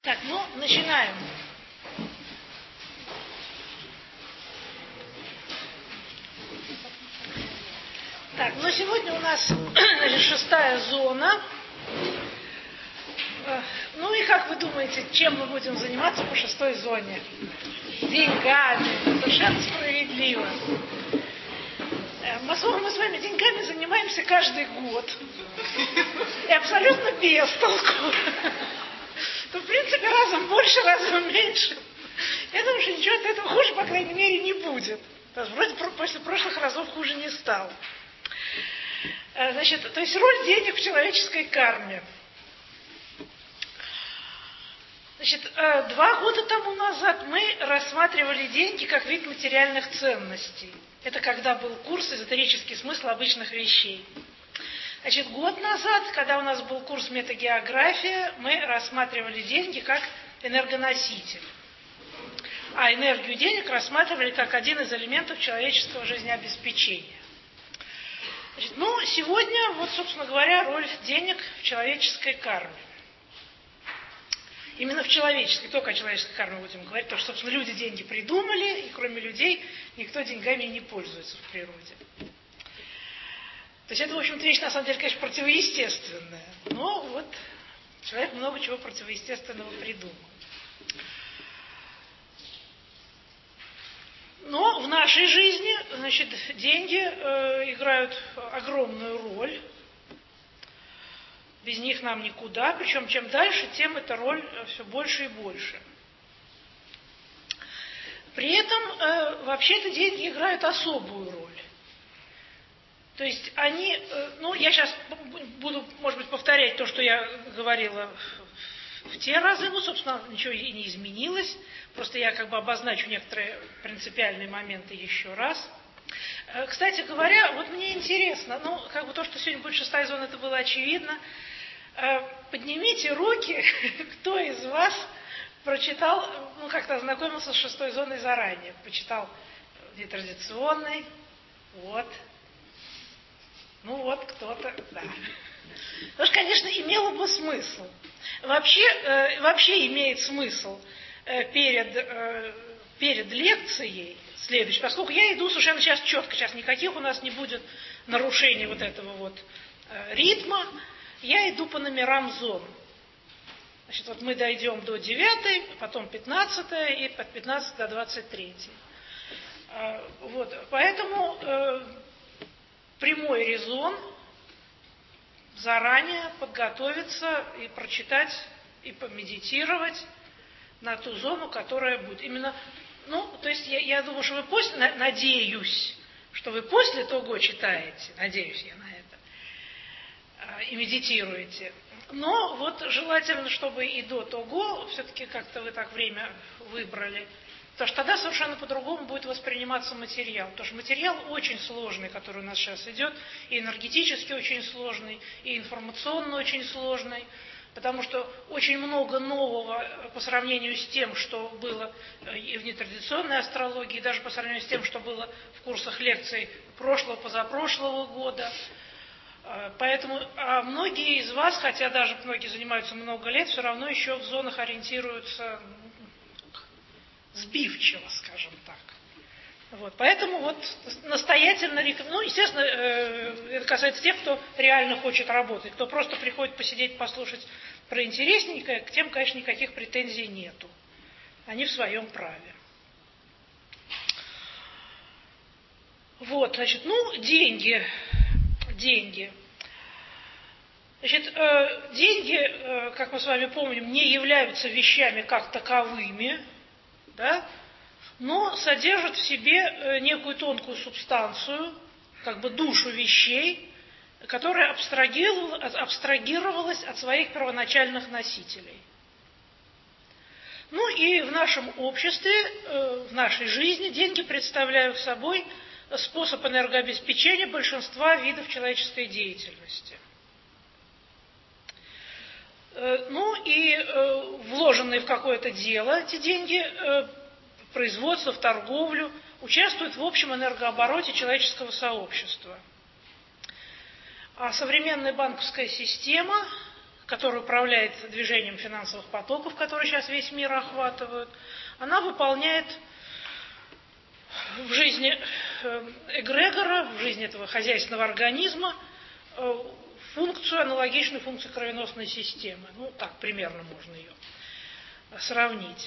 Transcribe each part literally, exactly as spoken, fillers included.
Так, ну, начинаем. Так, ну сегодня у нас, значит, шестая зона. Ну и как вы думаете, чем мы будем заниматься по шестой зоне? Деньгами. Совершенно справедливо. Мы с вами деньгами занимаемся каждый год. И абсолютно без толку. То, в принципе, разом больше, разом меньше. Я думаю, что ничего от этого хуже, по крайней мере, не будет. Вроде после прошлых разов хуже не стало. Значит, то есть роль денег в человеческой карме. Значит, два года тому назад мы рассматривали деньги как вид материальных ценностей. Это когда был курс «Эзотерический смысл обычных вещей». Значит, год назад, когда у нас был курс «Метагеография», мы рассматривали деньги как энергоноситель. А энергию денег рассматривали как один из элементов человеческого жизнеобеспечения. Значит, ну, сегодня, вот, собственно говоря, роль денег в человеческой карме. Именно в человеческой, только о человеческой карме будем говорить, потому что, собственно, люди деньги придумали, и кроме людей никто деньгами не пользуется в природе. То есть это, в общем-то, вещь, на самом деле, конечно, противоестественная. Но вот человек много чего противоестественного придумал. Но в нашей жизни, значит, деньги э, играют огромную роль. Без них нам никуда. Причем чем дальше, тем эта роль все больше и больше. При этом, э, вообще-то, деньги играют особую роль. То есть они, ну, я сейчас буду, может быть, повторять то, что я говорила в, в те разы, ну, собственно, ничего и не изменилось, просто я как бы обозначу некоторые принципиальные моменты еще раз. Кстати говоря, вот мне интересно, ну, как бы то, что сегодня будет шестая зона, это было очевидно. Поднимите руки, кто из вас прочитал, ну, как-то ознакомился с шестой зоной заранее, почитал нетрадиционный, вот. Ну вот, кто-то, да. Потому что, конечно, имело бы смысл. Вообще, э, вообще имеет смысл э, перед, э, перед лекцией следующей, поскольку я иду совершенно сейчас четко, сейчас никаких у нас не будет нарушений вот этого вот э, ритма, я иду по номерам зон. Значит, вот мы дойдем до девятой, потом пятнадцатой и от пятнадцатой до двадцать третьей. Э, вот, поэтому... Э, Прямой резон заранее подготовиться и прочитать, и помедитировать на ту зону, которая будет. Именно, ну, то есть я, я думаю, что вы после, надеюсь, что вы после того читаете, надеюсь я на это, и медитируете. Но вот желательно, чтобы и до того, все-таки как-то вы так время выбрали. Потому что тогда совершенно по-другому будет восприниматься материал. Потому что материал очень сложный, который у нас сейчас идет, и энергетически очень сложный, и информационно очень сложный, потому что очень много нового по сравнению с тем, что было и в нетрадиционной астрологии, и даже по сравнению с тем, что было в курсах лекций прошлого, позапрошлого года. Поэтому а многие из вас, хотя даже многие занимаются много лет, все равно еще в зонах ориентируются сбивчиво, скажем так. Вот. Поэтому вот настоятельно рекомендую. Ну, естественно, это касается тех, кто реально хочет работать. Кто просто приходит посидеть, послушать про интересненькое, к тем, конечно, никаких претензий нету. Они в своем праве. Вот, значит, ну, деньги. Деньги. Значит, э, деньги, э, как мы с вами помним, не являются вещами как таковыми, да, но содержат в себе э, некую тонкую субстанцию, как бы душу вещей, которая абстрагировалась, абстрагировалась от своих первоначальных носителей. Ну и в нашем обществе, э, в нашей жизни деньги представляют собой способ энергообеспечения большинства видов человеческой деятельности. Ну и э, вложенные в какое-то дело эти деньги, э, в производство, в торговлю, участвуют в общем энергообороте человеческого сообщества. А современная банковская система, которая управляет движением финансовых потоков, которые сейчас весь мир охватывают, она выполняет в жизни эгрегора, в жизни этого хозяйственного организма функцию, аналогичную функции кровеносной системы. Ну, так примерно можно ее сравнить.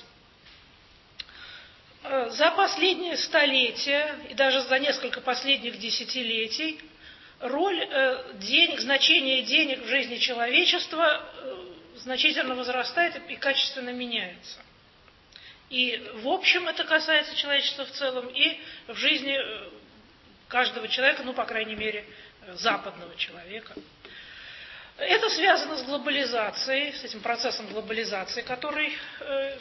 За последние столетия и даже за несколько последних десятилетий роль денег, значение денег в жизни человечества значительно возрастает и качественно меняется. И в общем это касается человечества в целом, и в жизни каждого человека, ну, по крайней мере, западного человека. Это связано с глобализацией, с этим процессом глобализации, который э,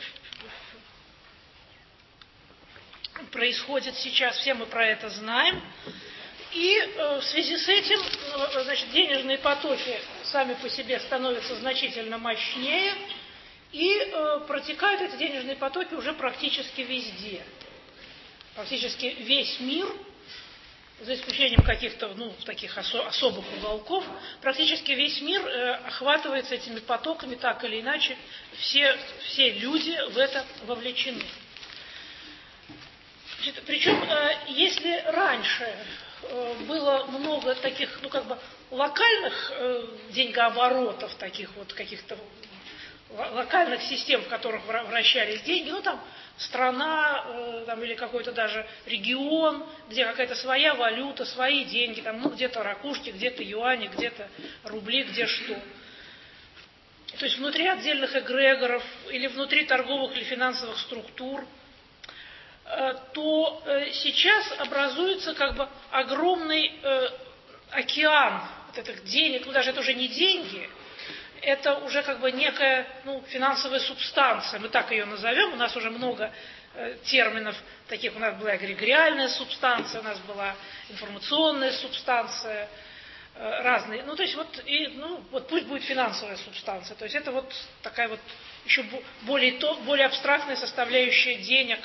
происходит сейчас, все мы про это знаем. И э, в связи с этим, э, значит, денежные потоки сами по себе становятся значительно мощнее, и э, протекают эти денежные потоки уже практически везде. Практически весь мир, за исключением каких-то, ну, таких осо- особых уголков, практически весь мир э, охватывается этими потоками, так или иначе, все, все люди в это вовлечены. Значит, причем, э, если раньше э, было много таких, ну, как бы, локальных э, деньгооборотов, таких вот каких-то локальных систем, в которых вращались деньги, ну, там, страна, э, там, или какой-то даже регион, где какая-то своя валюта, свои деньги, там, ну, где-то ракушки, где-то юани, где-то рубли, где что. То есть внутри отдельных эгрегоров или внутри торговых или финансовых структур, э, то э, сейчас образуется как бы огромный э, океан вот этих денег, ну, даже это уже не деньги, это уже как бы некая, ну, финансовая субстанция, мы так ее назовем, у нас уже много э, терминов таких, у нас была эгрегориальная субстанция, у нас была информационная субстанция, э, разные, ну, то есть вот, и, ну, вот пусть будет финансовая субстанция, то есть это вот такая вот еще более, то, более абстрактная составляющая денег,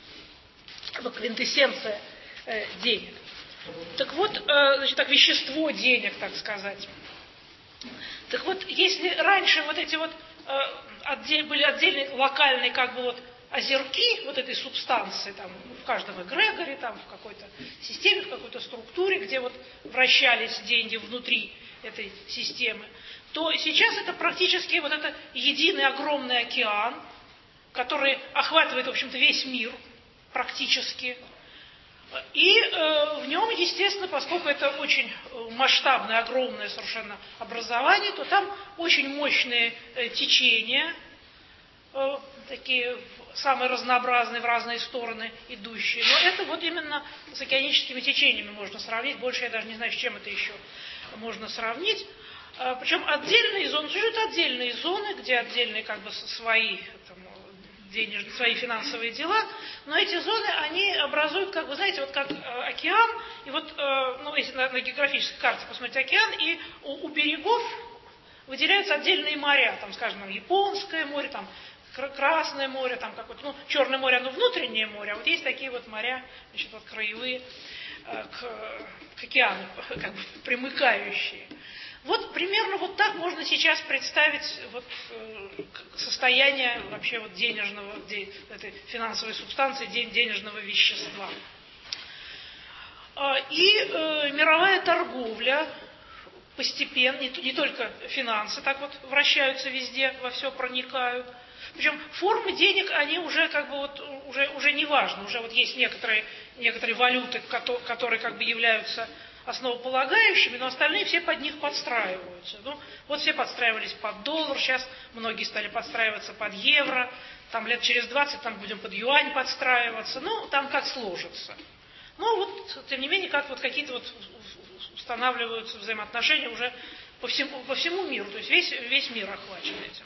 квинтэссенция э, денег. Так вот, э, значит, так, вещество денег, так сказать. Так вот, если раньше вот эти вот э, отдель, были отдельные локальные как бы вот озерки вот этой субстанции, там, в каждом эгрегоре, там, в какой-то системе, в какой-то структуре, где вот вращались деньги внутри этой системы, то сейчас это практически вот это единый огромный океан, который охватывает, в общем-то, весь мир практически. И э, в нем, естественно, поскольку это очень масштабное, огромное совершенно образование, то там очень мощные э, течения, э, такие самые разнообразные в разные стороны идущие. Но это вот именно с океаническими течениями можно сравнить. Больше я даже не знаю, с чем это еще можно сравнить. Э, причем отдельные зоны, существуют отдельные зоны, где отдельные как бы свои там, денежные, свои финансовые дела, но эти зоны, они образуют, как вы знаете, вот как э, океан, и вот, э, ну, если на, на географической карте посмотреть океан, и у, у берегов выделяются отдельные моря, там, скажем, там, Японское море, там, Красное море, там, какое-то, ну, Черное море, оно внутреннее море, а вот есть такие вот моря, значит, вот краевые э, к, к океану, как бы примыкающие. Вот примерно вот так можно сейчас представить вот, э, состояние вообще вот денежного, де, этой финансовой субстанции, ден, денежного вещества. И э, мировая торговля постепенно, не, не только финансы так вот вращаются везде, во все проникают. Причем формы денег, они уже как бы вот, уже, уже не важны, уже вот есть некоторые, некоторые валюты, которые, которые как бы являются основополагающими, но остальные все под них подстраиваются. Ну, вот все подстраивались под доллар, сейчас многие стали подстраиваться под евро, там лет через двадцать там будем под юань подстраиваться, ну, там как сложится. Ну, вот, тем не менее, как вот какие-то вот устанавливаются взаимоотношения уже по всему, по всему миру, то есть весь, весь мир охвачен этим.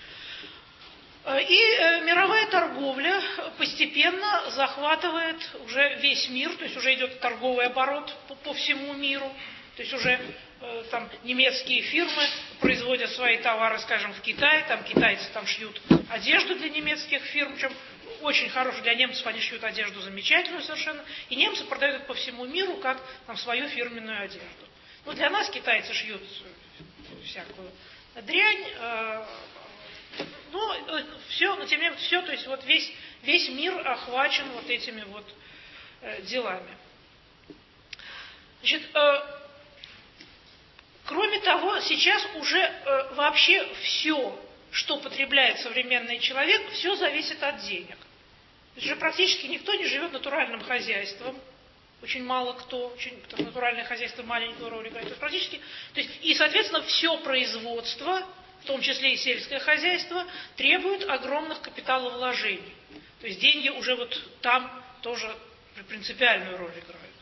И э, мировая торговля постепенно захватывает уже весь мир, то есть уже идет торговый оборот по, по всему миру, то есть уже э, там немецкие фирмы производят свои товары, скажем, в Китае, там китайцы там шьют одежду для немецких фирм, причем очень хорошую для немцев, они шьют одежду замечательную совершенно, и немцы продают это по всему миру как там свою фирменную одежду. Ну, для нас китайцы шьют всякую дрянь, э, ну, все, но тем не менее, все, то есть вот весь, весь мир охвачен вот этими вот э, делами. Значит, э, кроме того, сейчас уже э, вообще все, что потребляет современный человек, все зависит от денег. То есть уже практически никто не живет натуральным хозяйством. Очень мало кто, очень, натуральное хозяйство маленькую роль играет. То есть практически, то есть, и, соответственно, все производство, в том числе и сельское хозяйство, требует огромных капиталовложений. То есть деньги уже вот там тоже принципиальную роль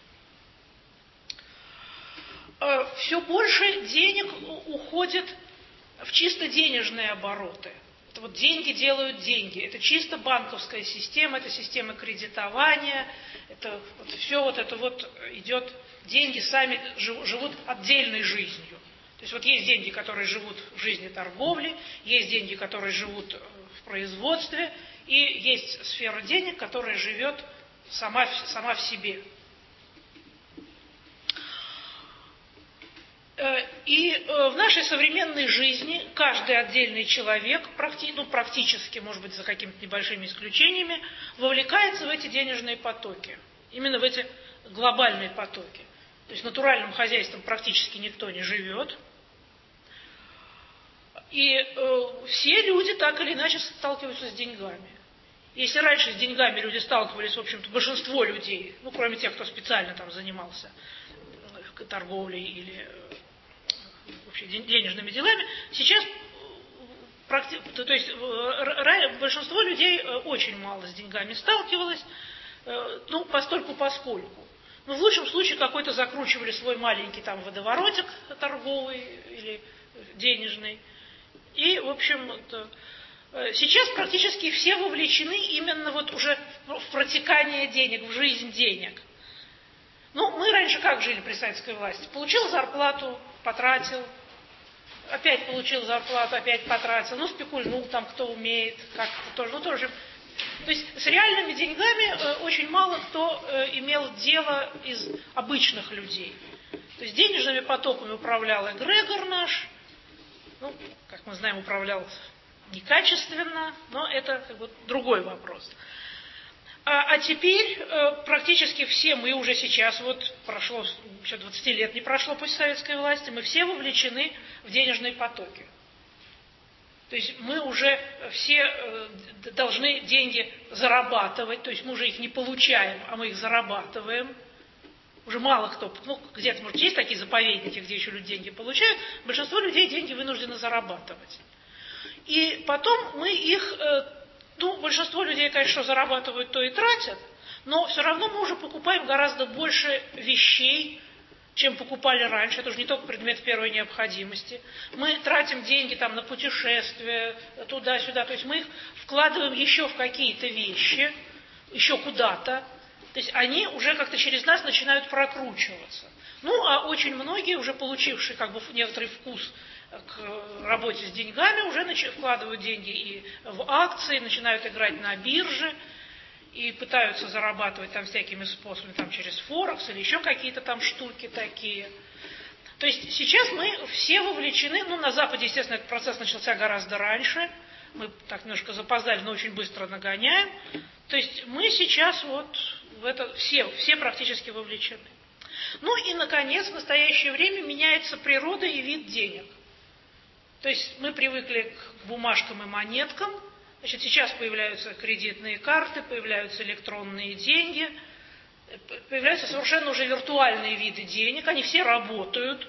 играют. Все больше денег уходит в чисто денежные обороты. Это вот деньги делают деньги. Это чисто банковская система, это система кредитования, это вот все вот это вот идет, деньги сами живут отдельной жизнью. То есть вот есть деньги, которые живут в жизни торговли, есть деньги, которые живут в производстве, и есть сфера денег, которая живет сама, сама в себе. И в нашей современной жизни каждый отдельный человек, ну, практически, может быть, за какими-то небольшими исключениями, вовлекается в эти денежные потоки. Именно в эти глобальные потоки. То есть натуральным хозяйством практически никто не живет. И э, все люди так или иначе сталкиваются с деньгами. Если раньше с деньгами люди сталкивались, в общем-то, большинство людей, ну, кроме тех, кто специально там занимался торговлей или вообще денежными делами, сейчас то есть большинство людей очень мало с деньгами сталкивалось, ну, постольку-поскольку. Ну, в лучшем случае какой-то закручивали свой маленький там водоворотик торговый или денежный. И, в общем, сейчас практически все вовлечены именно вот уже в протекание денег, в жизнь денег. Ну, мы раньше как жили при советской власти? Получил зарплату, потратил, опять получил зарплату, опять потратил, ну, спекульнул там, кто умеет, как-то тоже, ну, тоже. То есть с реальными деньгами э, очень мало кто э, имел дело из обычных людей. То есть денежными потоками управлял эгрегор наш, ну, как мы знаем, управлял некачественно, но это как бы другой вопрос. А, а теперь э, практически все мы уже сейчас, вот прошло, еще двадцать лет не прошло после советской власти, мы все вовлечены в денежные потоки. То есть мы уже все э, должны деньги зарабатывать, то есть мы уже их не получаем, а мы их зарабатываем. Уже мало кто, ну, где-то, может, есть такие заповедники, где еще люди деньги получают, большинство людей деньги вынуждены зарабатывать. И потом мы их... Э, Ну, большинство людей, конечно, зарабатывают, то и тратят, но все равно мы уже покупаем гораздо больше вещей, чем покупали раньше. Это уже не только предмет первой необходимости. Мы тратим деньги там на путешествия, туда-сюда. То есть мы их вкладываем еще в какие-то вещи, еще куда-то. То есть они уже как-то через нас начинают прокручиваться. Ну, а очень многие, уже получившие как бы некоторый вкус к работе с деньгами, уже вкладывают деньги и в акции, начинают играть на бирже, и пытаются зарабатывать там всякими способами, там через Форекс или еще какие-то там штуки такие. То есть сейчас мы все вовлечены, ну, на Западе, естественно, этот процесс начался гораздо раньше, мы так немножко запоздали, но очень быстро нагоняем. То есть мы сейчас вот в это все, все практически вовлечены. Ну и, наконец, в настоящее время меняется природа и вид денег. То есть мы привыкли к бумажкам и монеткам, значит, сейчас появляются кредитные карты, появляются электронные деньги, появляются совершенно уже виртуальные виды денег, они все работают.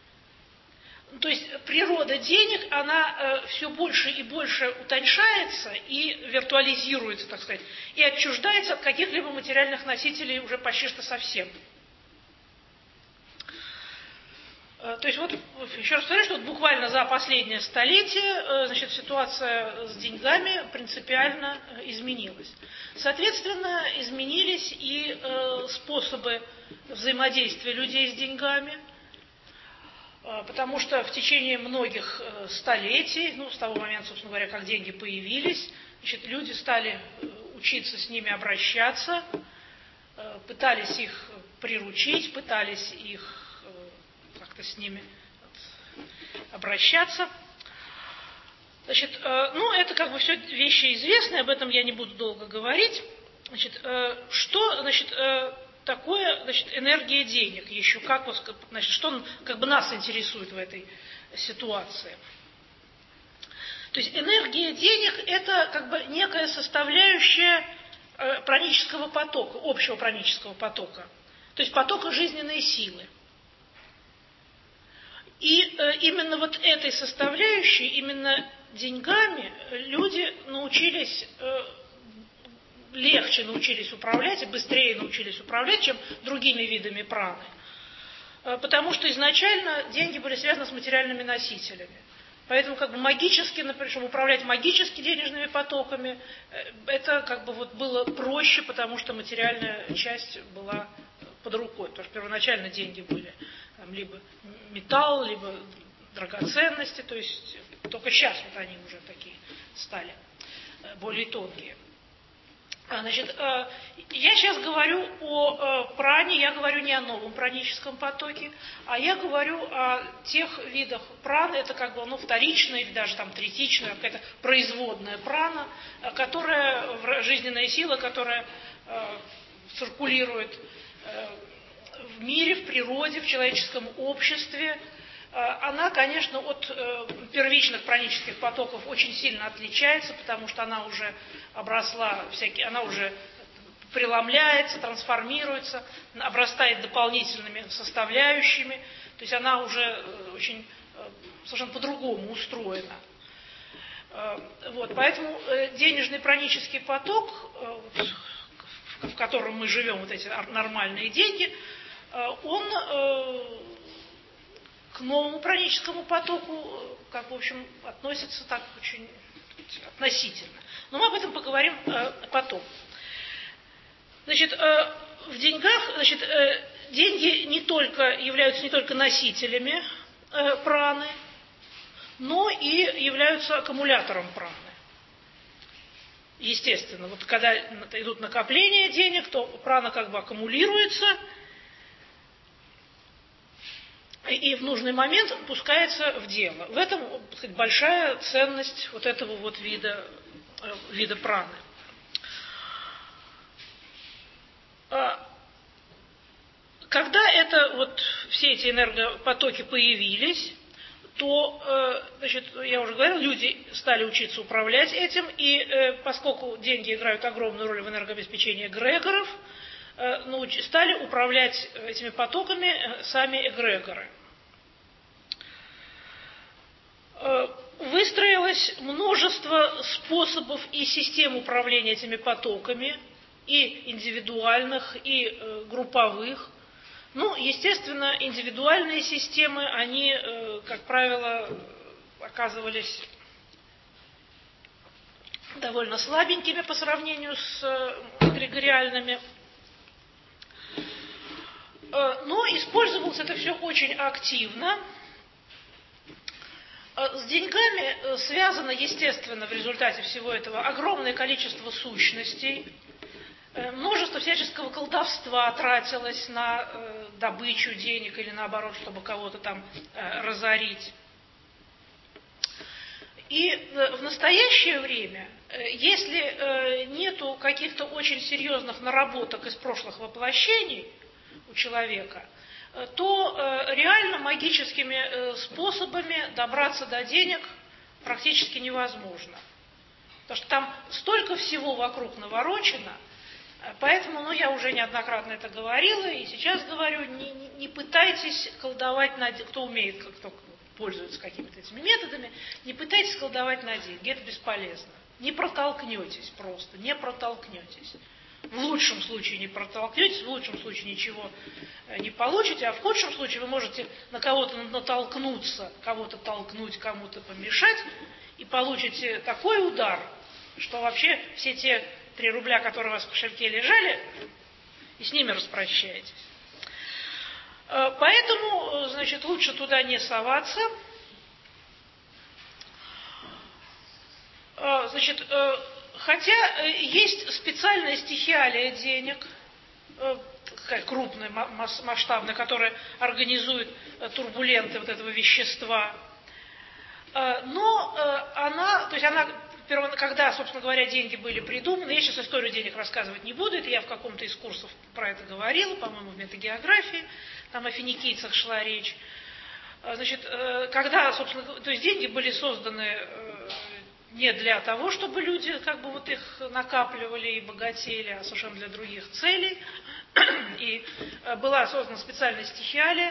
То есть природа денег, она э, все больше и больше утоньшается и виртуализируется, так сказать, и отчуждается от каких-либо материальных носителей уже почти что совсем. То есть вот, еще раз повторю, что вот буквально за последнее столетие, значит, ситуация с деньгами принципиально изменилась. Соответственно, изменились и способы взаимодействия людей с деньгами, потому что в течение многих столетий, ну, с того момента, собственно говоря, как деньги появились, значит, люди стали учиться с ними обращаться, пытались их приручить, пытались их как-то с ними обращаться. Значит, ну, это как бы все вещи известные, об этом я не буду долго говорить. Значит, что, значит, такое, значит, энергия денег еще, как, значит, что как бы нас интересует в этой ситуации. То есть энергия денег – это как бы некая составляющая пранического потока, общего пранического потока, то есть потока жизненной силы. И именно вот этой составляющей, именно деньгами люди научились, легче научились управлять и быстрее научились управлять, чем другими видами праны. Потому что изначально деньги были связаны с материальными носителями. Поэтому как бы магически, например, чтобы управлять магически денежными потоками, это как бы вот было проще, потому что материальная часть была под рукой. Потому что первоначально деньги были там, либо металл, либо драгоценности, то есть только сейчас вот они уже такие стали, более тонкие. Значит, я сейчас говорю о пране, я говорю не о новом праническом потоке, а я говорю о тех видах праны, это как бы ну, вторичная или даже там третичная, какая-то производная прана, которая, жизненная сила, которая циркулирует в мире, в природе, в человеческом обществе. Она, конечно, от первичных пранических потоков очень сильно отличается, потому что она уже обросла, всякие, она уже преломляется, трансформируется, обрастает дополнительными составляющими, то есть она уже очень совершенно по-другому устроена. Вот, поэтому денежный пранический поток, в котором мы живем, вот эти нормальные деньги, он к новому праническому потоку, как в общем, относится так очень относительно. Но мы об этом поговорим э, потом. Значит, э, в деньгах, значит, э, деньги не только являются не только носителями э, праны, но и являются аккумулятором праны. Естественно, вот когда идут накопления денег, то прана как бы аккумулируется, и в нужный момент пускается в дело. В этом, так сказать, большая ценность вот этого вот вида, вида праны. Когда это, вот, все эти энергопотоки появились, то, значит, я уже говорил, люди стали учиться управлять этим, и поскольку деньги играют огромную роль в энергообеспечении эгрегоров, стали управлять этими потоками сами эгрегоры. Выстроилось множество способов и систем управления этими потоками, и индивидуальных, и групповых. Ну, естественно, индивидуальные системы, они, как правило, оказывались довольно слабенькими по сравнению с эгрегориальными. Но использовалось это все очень активно. С деньгами связано, естественно, в результате всего этого огромное количество сущностей. Множество всяческого колдовства тратилось на добычу денег или наоборот, чтобы кого-то там разорить. И в настоящее время, если нету каких-то очень серьезных наработок из прошлых воплощений у человека, то реально магическими способами добраться до денег практически невозможно. Потому что там столько всего вокруг наворочено, поэтому, ну, я уже неоднократно это говорила, и сейчас говорю, не, не, не пытайтесь колдовать на деньги, кто умеет, кто пользуется какими-то этими методами, не пытайтесь колдовать на деньги, это бесполезно. Не протолкнетесь просто, не протолкнетесь. В лучшем случае не протолкнетесь, в лучшем случае ничего не получите, а в худшем случае вы можете на кого-то натолкнуться, кого-то толкнуть, кому-то помешать, и получите такой удар, что вообще все те три рубля, которые у вас в кошельке лежали, и с ними распрощаетесь. Поэтому, значит, лучше туда не соваться. Значит, хотя есть специальная стихиалия денег, такая крупная, масштабная, которая организует турбуленты вот этого вещества. Но она, то есть она, когда, собственно говоря, деньги были придуманы, я сейчас историю денег рассказывать не буду, это я в каком-то из курсов про это говорила, по-моему, в метагеографии, там о финикийцах шла речь. Значит, когда, собственно, то есть деньги были созданы не для того, чтобы люди как бы вот их накапливали и богатели, а совершенно для других целей. И была создана специальная стихиалия,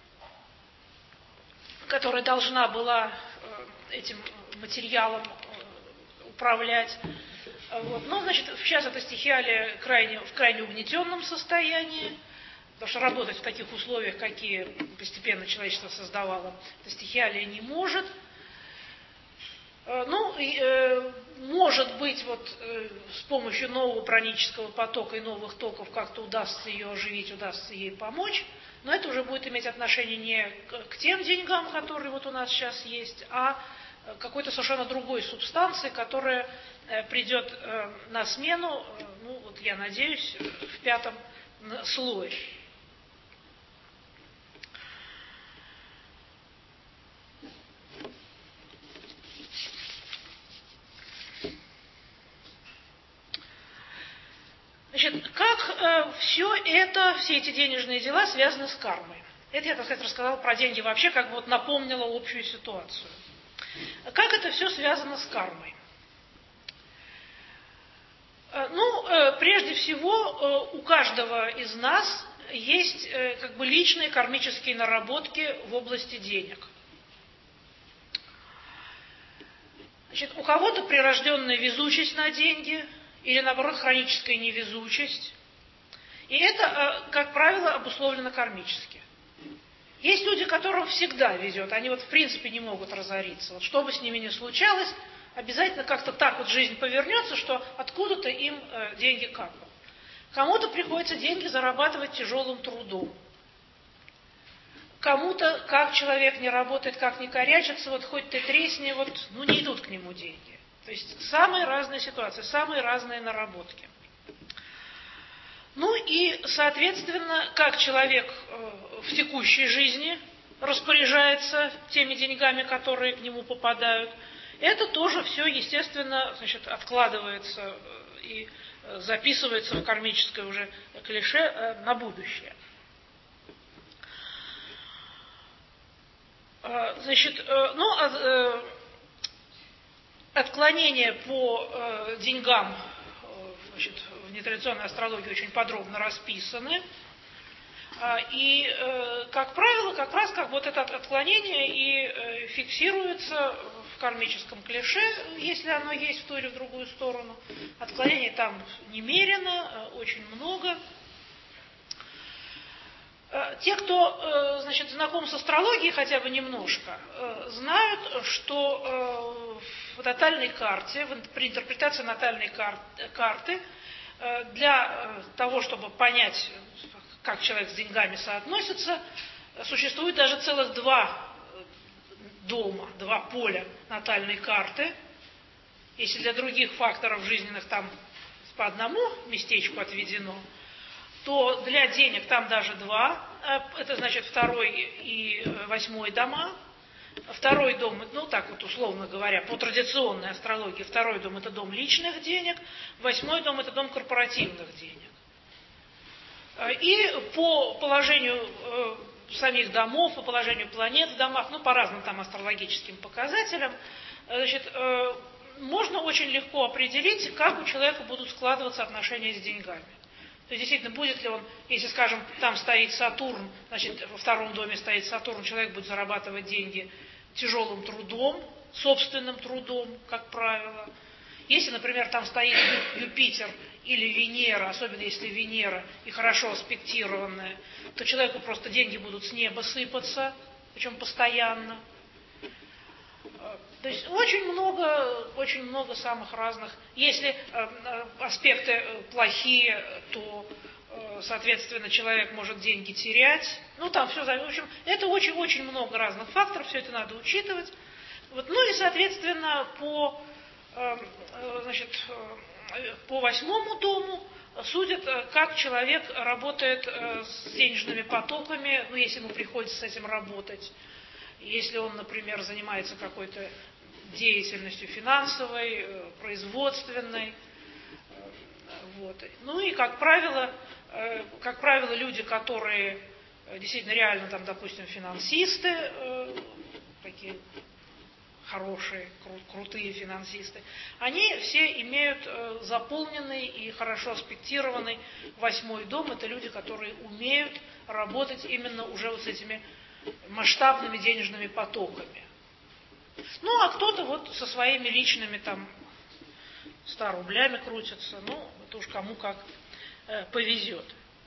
которая должна была этим материалом управлять. Вот. Но, значит, сейчас эта стихиалия крайне, в крайне угнетенном состоянии, потому что работать в таких условиях, какие постепенно человечество создавало, эта стихиалия не может. Ну, и, э, может быть, вот э, с помощью нового пранического потока и новых токов как-то удастся ее оживить, удастся ей помочь, но это уже будет иметь отношение не к, к тем деньгам, которые вот у нас сейчас есть, а к какой-то совершенно другой субстанции, которая э, придет э, на смену, э, ну, вот я надеюсь, в пятом слое. Значит, как э, все это, все эти денежные дела связаны с кармой? Это я, так сказать, рассказала про деньги вообще, как бы вот напомнила общую ситуацию. Как это все связано с кармой? Э, ну, э, прежде всего, э, у каждого из нас есть э, как бы личные кармические наработки в области денег. Значит, у кого-то прирожденная везучесть на деньги, или, наоборот, хроническая невезучесть. И это, как правило, обусловлено кармически. Есть люди, которым всегда везет, они вот в принципе не могут разориться. Вот что бы с ними ни случалось, обязательно как-то так вот жизнь повернется, что откуда-то им э, деньги капают. Кому-то приходится деньги зарабатывать тяжелым трудом. Кому-то, как человек не работает, как не корячится, вот хоть ты тресни, вот, ну не идут к нему деньги. То есть самые разные ситуации, самые разные наработки. Ну и, соответственно, как человек в текущей жизни распоряжается теми деньгами, которые к нему попадают, это тоже все, естественно, значит, откладывается и записывается в кармическое уже клише на будущее. Значит, ну, отклонения по э, деньгам э, значит, в нетрадиционной астрологии очень подробно расписаны. А, и, э, как правило, как раз как вот это отклонение и э, фиксируется в кармическом клише, если оно есть в ту или в другую сторону. Отклонений там немерено, э, очень много. Те, кто, значит, знаком с астрологией хотя бы немножко, знают, что в натальной карте, при интерпретации натальной карты, для того, чтобы понять, как человек с деньгами соотносится, существует даже целых два дома, два поля натальной карты. Если для других факторов жизненных там по одному местечку отведено, то для денег там даже два, это значит второй и восьмой дома. Второй дом, ну так вот условно говоря, по традиционной астрологии, второй дом это дом личных денег, восьмой дом это дом корпоративных денег. И по положению самих домов, по положению планет в домах, ну по разным там астрологическим показателям, значит, можно очень легко определить, как у человека будут складываться отношения с деньгами. То есть, действительно, будет ли он, если, скажем, там стоит Сатурн, значит, во втором доме стоит Сатурн, человек будет зарабатывать деньги тяжелым трудом, собственным трудом, как правило. Если, например, там стоит Юпитер или Венера, особенно если Венера и хорошо аспектированная, то человеку просто деньги будут с неба сыпаться, причем постоянно. То есть очень много, очень много самых разных. Если э, аспекты плохие, то, э, соответственно, человек может деньги терять. Ну, там все, в общем, это очень-очень много разных факторов, все это надо учитывать. Вот. Ну и, соответственно, по, э, значит, по восьмому дому судят, как человек работает с денежными потоками, ну, если ему приходится с этим работать. Если он, например, занимается какой-то деятельностью финансовой, производственной. Вот. Ну и, как правило, как правило, люди, которые действительно реально, там, допустим, финансисты, такие хорошие, кру- крутые финансисты, они все имеют э, заполненный и хорошо аспектированный восьмой дом. Это люди, которые умеют работать именно уже вот с этими масштабными денежными потоками. Ну, а кто-то вот со своими личными там ста рублями крутится, ну, это уж кому как э, повезет.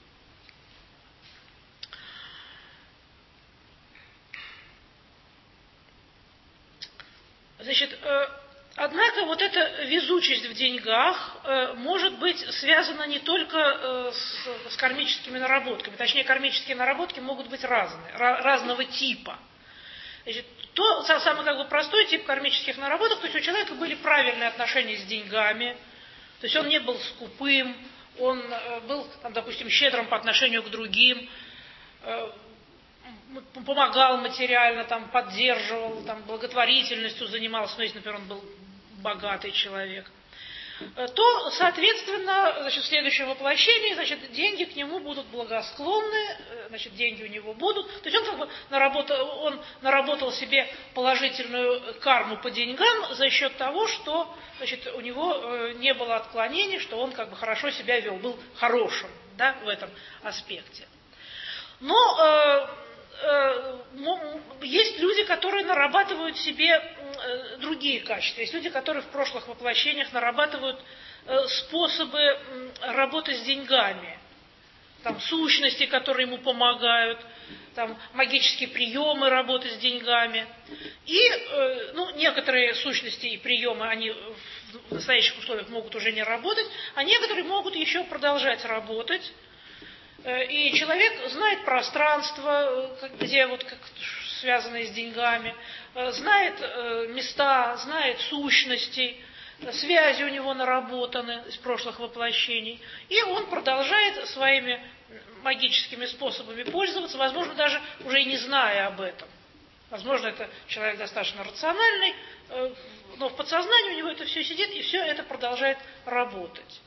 Значит, э, однако вот эта везучесть в деньгах э, может быть связана не только э, с, с кармическими наработками, точнее, кармические наработки могут быть разные, ra- разного типа. Значит, то самый как бы простой тип кармических наработок, то есть у человека были правильные отношения с деньгами, то есть он не был скупым, он э, был, там, допустим, щедрым по отношению к другим, э, помогал материально, там, поддерживал, там, благотворительностью занимался, ну, если, например, он был богатый человек, то, соответственно, значит, в следующем воплощении, значит, деньги к нему будут благосклонны, значит, деньги у него будут. То есть он как бы наработал, он наработал себе положительную карму по деньгам за счет того, что, значит, у него не было отклонений, что он как бы хорошо себя вел, был хорошим, да, в этом аспекте. Но э, э, есть люди, которые нарабатывают себе э, другие качества. Есть люди, которые в прошлых воплощениях нарабатывают э, способы э, работы с деньгами. Там сущности, которые ему помогают, там магические приемы работы с деньгами. И э, ну, некоторые сущности и приемы, они в настоящих условиях могут уже не работать, а некоторые могут еще продолжать работать. И человек знает пространство, где вот как связанные с деньгами, знает места, знает сущности, связи у него наработаны из прошлых воплощений, и он продолжает своими магическими способами пользоваться, возможно, даже уже и не зная об этом. Возможно, это человек достаточно рациональный, но в подсознании у него это все сидит, и все это продолжает работать.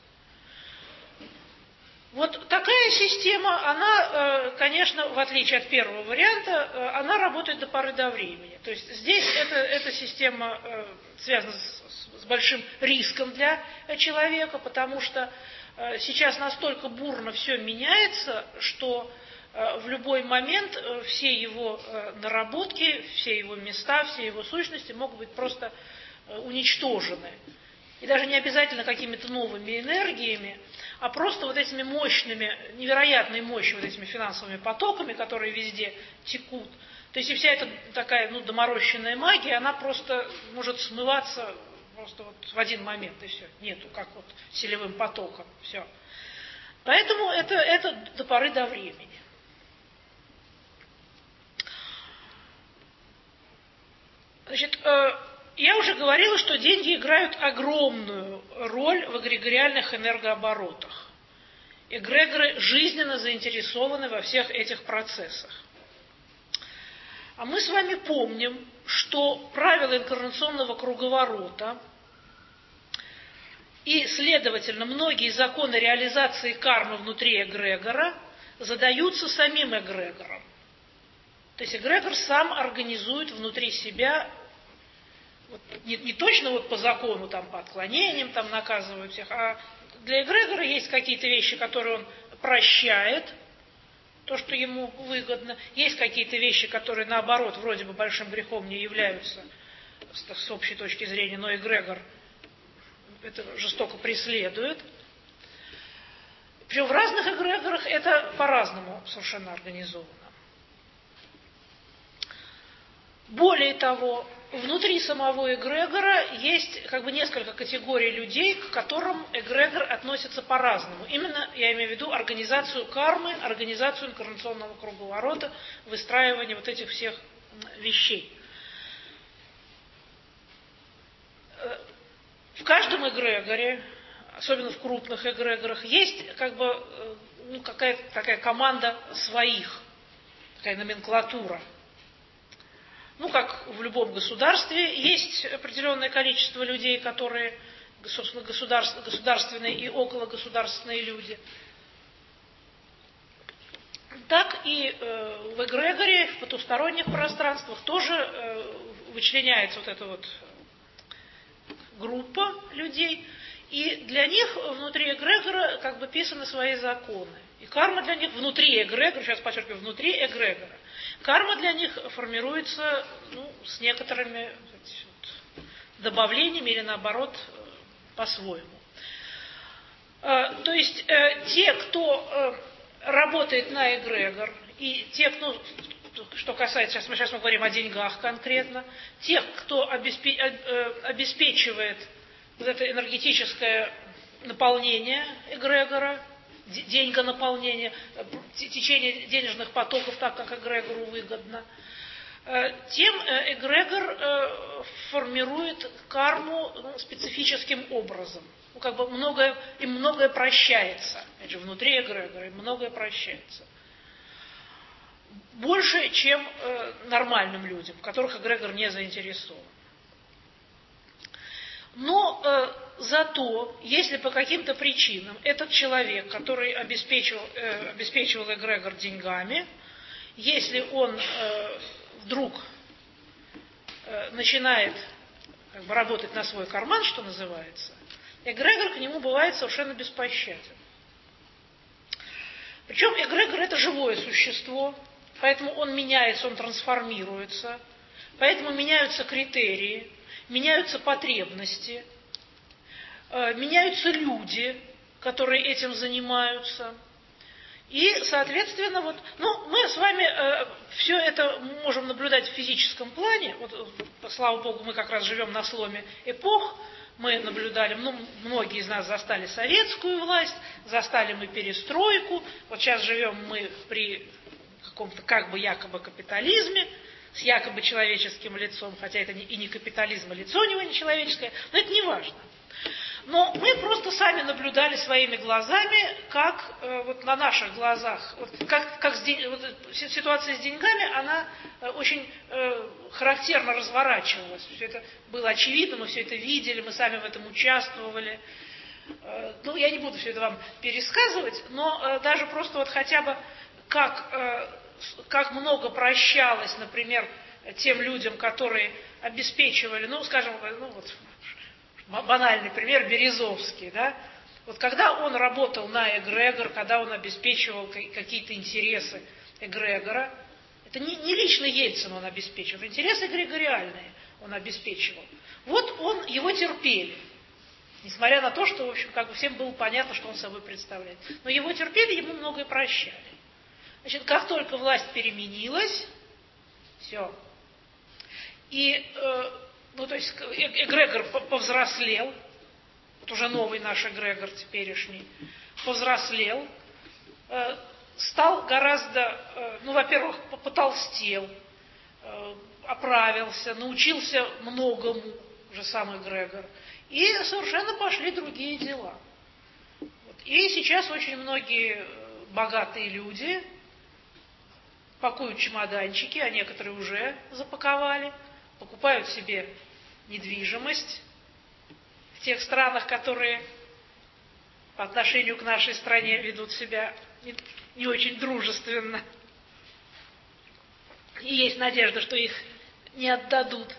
Вот такая система, она, конечно, в отличие от первого варианта, она работает до поры до времени. То есть здесь эта, эта система связана с, с большим риском для человека, потому что сейчас настолько бурно все меняется, что в любой момент все его наработки, все его места, все его сущности могут быть просто уничтожены. И даже не обязательно какими-то новыми энергиями, а просто вот этими мощными, невероятной мощью, вот этими финансовыми потоками, которые везде текут. То есть и вся эта такая, ну, доморощенная магия, она просто может смываться просто вот в один момент, и все. Нету, как вот селевым потоком, все. Поэтому это, это до поры до времени. Значит, э, я уже говорила, что деньги играют огромную роль в эгрегориальных энергооборотах. Эгрегоры жизненно заинтересованы во всех этих процессах. А мы с вами помним, что правила инкарнационного круговорота и, следовательно, многие законы реализации кармы внутри эгрегора задаются самим эгрегором. То есть эгрегор сам организует внутри себя, вот, не, не точно вот по закону, там, по отклонениям там, наказывают всех, а для эгрегора есть какие-то вещи, которые он прощает, то, что ему выгодно. Есть какие-то вещи, которые, наоборот, вроде бы большим грехом не являются с, с общей точки зрения, но эгрегор это жестоко преследует. Причем в разных эгрегорах это по-разному совершенно организовано. Более того, внутри самого эгрегора есть как бы несколько категорий людей, к которым эгрегор относится по-разному. Именно, я имею в виду, организацию кармы, организацию инкарнационного круговорота, выстраивание вот этих всех вещей. В каждом эгрегоре, особенно в крупных эгрегорах, есть как бы ну, какая-то такая команда своих, такая номенклатура. ну, как в любом государстве, есть определенное количество людей, которые, собственно, государств, государственные и окологосударственные люди. Так и э, в эгрегоре, в потусторонних пространствах тоже э, вычленяется вот эта вот группа людей, и для них внутри эгрегора как бы писаны свои законы. И карма для них внутри эгрегора, сейчас подчеркиваю, внутри эгрегора, карма для них формируется, ну, с некоторыми вот, добавлениями или наоборот по-своему. Э, то есть э, те, кто э, работает на эгрегор, и те, кто, что касается, сейчас мы, сейчас мы говорим о деньгах конкретно, тех, кто обеспе, э, обеспечивает вот это энергетическое наполнение эгрегора, деньгонаполнение, течение денежных потоков так, как эгрегору выгодно, тем эгрегор формирует карму специфическим образом. Ну, как бы многое, им многое прощается. Опять же, внутри эгрегора им многое прощается. Больше, чем нормальным людям, в которых эгрегор не заинтересован. Но э, зато, если по каким-то причинам этот человек, который обеспечивал, э, обеспечивал эгрегор деньгами, если он э, вдруг э, начинает как бы, работать на свой карман, что называется, эгрегор к нему бывает совершенно беспощаден. Причем эгрегор – это живое существо, поэтому он меняется, он трансформируется, поэтому меняются критерии, меняются потребности, э, меняются люди, которые этим занимаются. И, соответственно, вот, ну, мы с вами э, все это можем наблюдать в физическом плане. Вот, слава богу, мы как раз живем на сломе эпох. Мы наблюдали, ну, многие из нас застали советскую власть, застали мы перестройку. Вот сейчас живем мы при каком-то как бы якобы капитализме, с якобы человеческим лицом, хотя это и не капитализм, а лицо у него не человеческое, но это не важно. Но мы просто сами наблюдали своими глазами, как э, вот на наших глазах, вот, как, как с день, вот, ситуация с деньгами, она э, очень э, характерно разворачивалась. Все это было очевидно, мы все это видели, мы сами в этом участвовали. Э, ну, я не буду все это вам пересказывать, но э, даже просто вот хотя бы как... Э, как много прощалось, например, тем людям, которые обеспечивали, ну, скажем, ну, вот, банальный пример, Березовский, да, вот когда он работал на эгрегор, когда он обеспечивал какие-то интересы эгрегора, это не, не лично Ельцин он обеспечивал, интересы эгрегориальные он обеспечивал. Вот он, его терпели, несмотря на то, что, в общем, как бы всем было понятно, что он собой представляет. Но его терпели, ему многое прощали. Значит, как только власть переменилась, все. И, э, ну, то есть, эгрегор повзрослел, вот уже новый наш эгрегор теперешний, повзрослел, э, стал гораздо, э, ну, во-первых, потолстел, э, оправился, научился многому, уже сам эгрегор, и совершенно пошли другие дела. Вот. И сейчас очень многие богатые люди пакуют чемоданчики, а некоторые уже запаковали, покупают себе недвижимость в тех странах, которые по отношению к нашей стране ведут себя не, не очень дружественно. И есть надежда, что их не отдадут.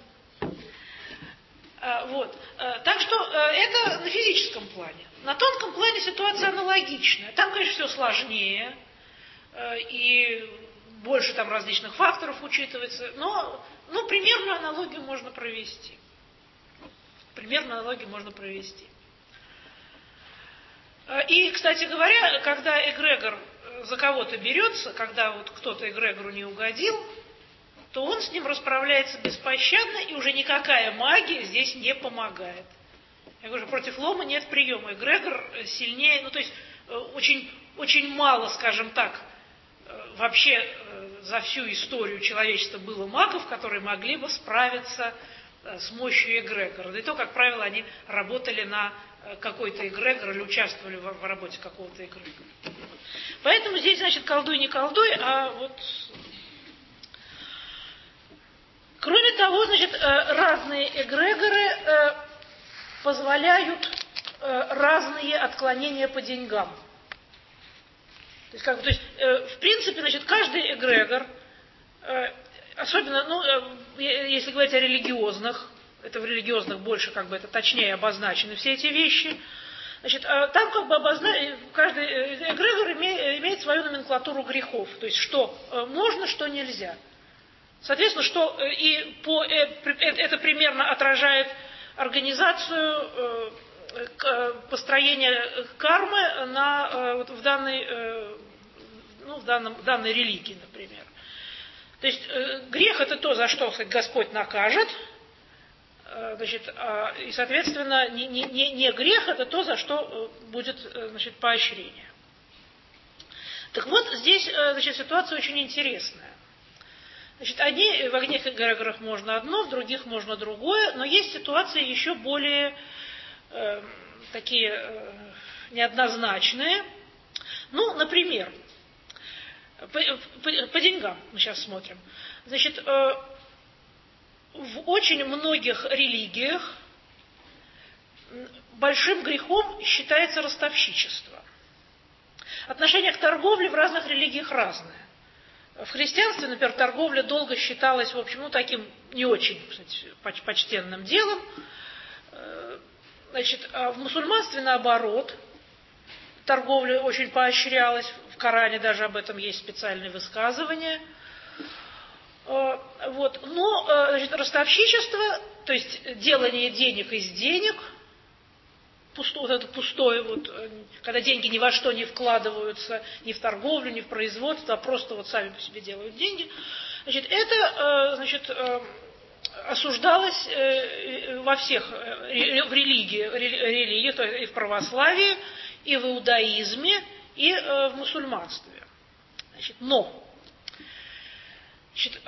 А, вот. А, так что а, это на физическом плане. На тонком плане ситуация аналогичная. Там, конечно, все сложнее. А, и больше там различных факторов учитывается, но ну, примерную аналогию можно провести. Примерную аналогию можно провести. И, кстати говоря, когда эгрегор за кого-то берется, когда вот кто-то эгрегору не угодил, то он с ним расправляется беспощадно, и уже никакая магия здесь не помогает. Я говорю, против лома нет приема. Эгрегор сильнее, ну то есть очень, очень мало, скажем так, вообще за всю историю человечества было магов, которые могли бы справиться с мощью эгрегора. Да и то, как правило, они работали на какой-то эгрегор или участвовали в работе какого-то эгрегора. Поэтому здесь, значит, колдуй не колдуй, а вот Кроме того, значит, разные эгрегоры позволяют разные отклонения по деньгам. То есть, как бы, то есть в принципе, значит, каждый эгрегор, особенно, ну, если говорить о религиозных, это в религиозных больше, как бы, это точнее обозначены все эти вещи. Значит, там как бы обозна... каждый эгрегор имеет, имеет свою номенклатуру грехов, то есть что можно, что нельзя. Соответственно, что и по, это примерно отражает организацию построения кармы на, вот в, данной, ну, в, данном, в данной религии, например. То есть грех – это то, за что, кстати, Господь накажет. Значит, и, соответственно, не, не, не грех – это то, за что будет, значит, поощрение. Так вот, здесь, значит, ситуация очень интересная. Значит, одни, в одних эгрегорах можно одно, в других можно другое, но есть ситуации еще более э, такие э, неоднозначные. Ну, например, по, по, по деньгам мы сейчас смотрим. Значит, э, в очень многих религиях большим грехом считается ростовщичество. Отношение к торговле в разных религиях разное. В христианстве, например, торговля долго считалась, в общем, ну, таким не очень, кстати, почтенным делом. Значит, а в мусульманстве, наоборот, торговля очень поощрялась. В Коране даже об этом есть специальные высказывания. Вот. Но, значит, ростовщичество, то есть делание денег из денег, пусто, вот это пустое, вот, когда деньги ни во что не вкладываются, ни в торговлю, ни в производство, а просто вот сами по себе делают деньги, значит, это, значит, осуждалось во всех, в религии, религии, то есть и в православии, и в иудаизме, и в мусульманстве. Значит, но, значит,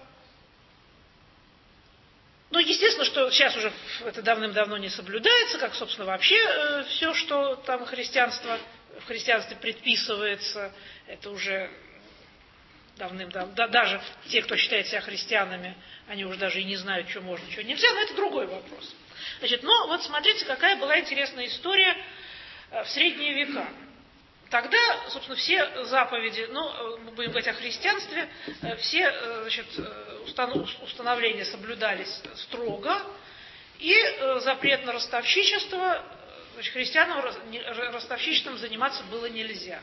ну, естественно, что сейчас уже это давным-давно не соблюдается, как, собственно, вообще э, все, что там христианство, в христианстве предписывается, это уже давным-давно, да, даже те, кто считает себя христианами, они уже даже и не знают, что можно, что нельзя, но это другой вопрос. Значит, но вот смотрите, какая была интересная история э, в средние века. Тогда, собственно, все заповеди, ну, мы будем говорить о христианстве, все, значит, установления соблюдались строго, и запрет на ростовщичество, значит, христианам ростовщичеством заниматься было нельзя.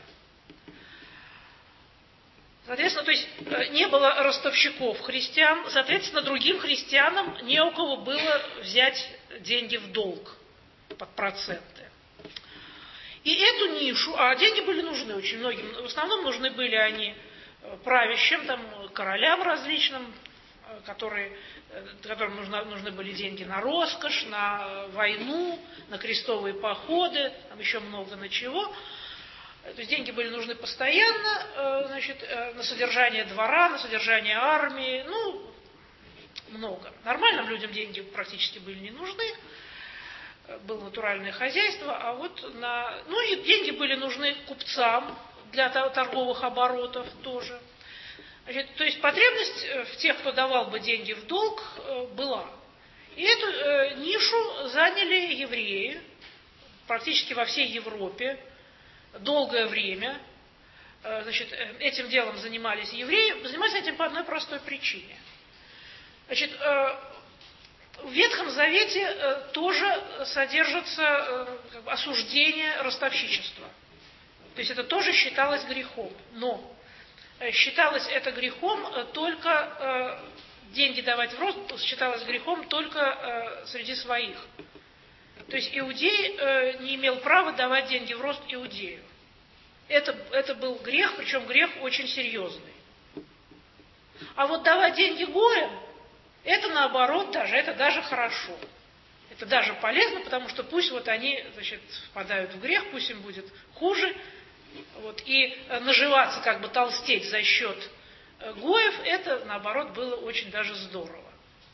Соответственно, то есть не было ростовщиков христиан, соответственно, другим христианам не у кого было взять деньги в долг под проценты. И эту нишу, а деньги были нужны очень многим, в основном нужны были они правящим, там, королям различным, которые, которым нужны, нужны были деньги на роскошь, на войну, на крестовые походы, там еще много на чего. То есть деньги были нужны постоянно, значит, на содержание двора, на содержание армии, ну, много. Нормальным людям деньги практически были не нужны. Было натуральное хозяйство, а вот на... Ну и деньги были нужны купцам для торговых оборотов тоже. Значит, то есть потребность в тех, кто давал бы деньги в долг, была. И эту э, нишу заняли евреи практически во всей Европе долгое время. Э, значит, этим делом занимались евреи, занимались этим по одной простой причине. Значит, э, в Ветхом Завете э, тоже содержится э, как бы осуждение ростовщичества. То есть это тоже считалось грехом. Но э, считалось это грехом э, только, э, деньги давать в рост считалось грехом только э, среди своих. То есть иудей э, не имел права давать деньги в рост иудею. Это, это был грех, причем грех очень серьезный. А вот давать деньги гоям, это наоборот даже, это даже хорошо. Это даже полезно, потому что пусть вот они, значит, впадают в грех, пусть им будет хуже. Вот, и наживаться, как бы толстеть за счет гоев, это наоборот было очень даже здорово.